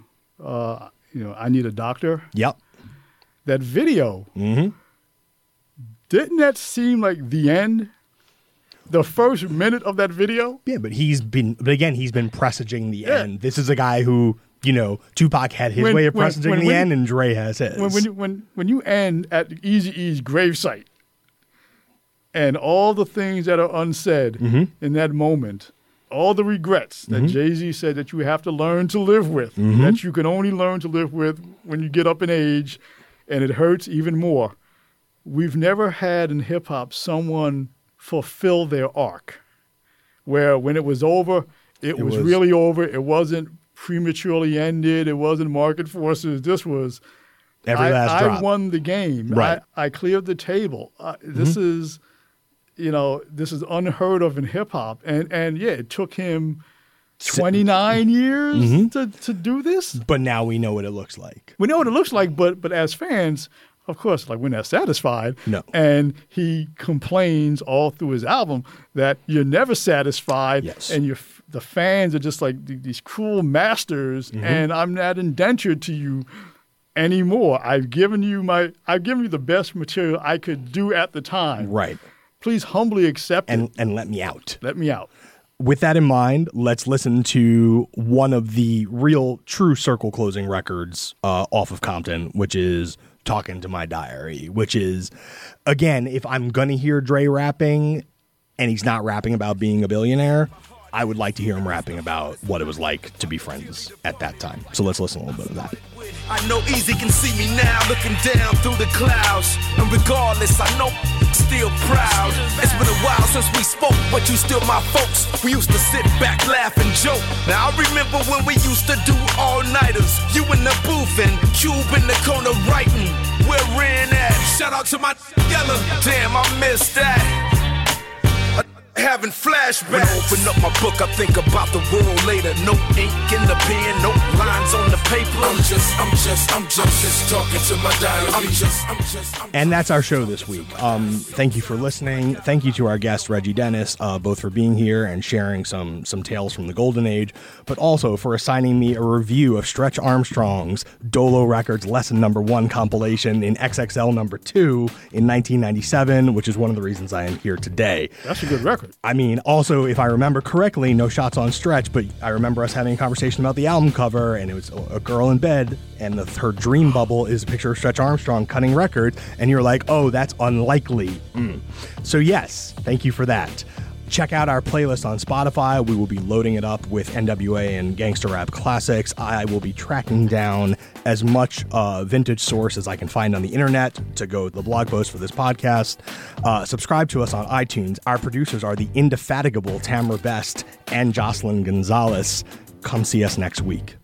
I Need a Doctor. Yep. That video, didn't that seem like the end? The first minute of that video? Yeah, but he's been presaging the end. This is a guy who, Tupac had his way of presaging the end, and Dre has his. When you end at Eazy-E's gravesite, and all the things that are unsaid in that moment, all the regrets that Jay-Z said that you have to learn to live with, that you can only learn to live with when you get up in age, and it hurts even more. We've never had in hip-hop someone fulfill their arc, where when it was over, it was really over. It wasn't prematurely ended. It wasn't market forces. This was, every last drop. I won the game. Right. I cleared the table. This is, this is unheard of in hip-hop. And yeah, it took him 29 years to do this. But now we know what it looks like. We know what it looks like, but as fans, of course, like we're not satisfied. No. And he complains all through his album that you're never satisfied. Yes. And the fans are just like these cruel masters, and I'm not indentured to you anymore. I've given you the best material I could do at the time. Right. Please humbly accept it. And let me out. Let me out. With that in mind, let's listen to one of the real true circle closing records off of Compton, which is Talking to My Diary, which is, again, if I'm going to hear Dre rapping and he's not rapping about being a billionaire, I would like to hear him rapping about what it was like to be friends at that time. So let's listen a little bit of that. I know Easy can see me now looking down through the clouds, and regardless, I know still proud. It's been a while since we spoke, but you still my folks. We used to sit back, laugh, and joke. Now I remember when we used to do all-nighters. You in the booth and Cube in the corner writing. Where Ren at? Shout out to my Yella. Damn, I missed that. Having flashbacks. When I open up my book, I think about the world later. No ink in the pen, no lines on the paper. I'm just talking to my diary. And that's our show this week. Thank you for listening. Thank you to our guest, Reggie Dennis, both for being here and sharing some tales from the Golden Age, but also for assigning me a review of Stretch Armstrong's Dolo Records Lesson No. 1 compilation in XXL No. 2 in 1997, which is one of the reasons I am here today. That's a good record. I mean, also, if I remember correctly, no shots on Stretch, but I remember us having a conversation about the album cover, and it was a girl in bed, and her dream bubble is a picture of Stretch Armstrong cutting records, and you're like, oh, that's unlikely. So yes, thank you for that. Check out our playlist on Spotify. We will be loading it up with NWA and gangster rap classics. I will be tracking down as much vintage source as I can find on the internet to go the blog post for this podcast. Subscribe to us on iTunes. Our producers are the indefatigable Tamara Best and Jocelyn Gonzalez. Come see us next week.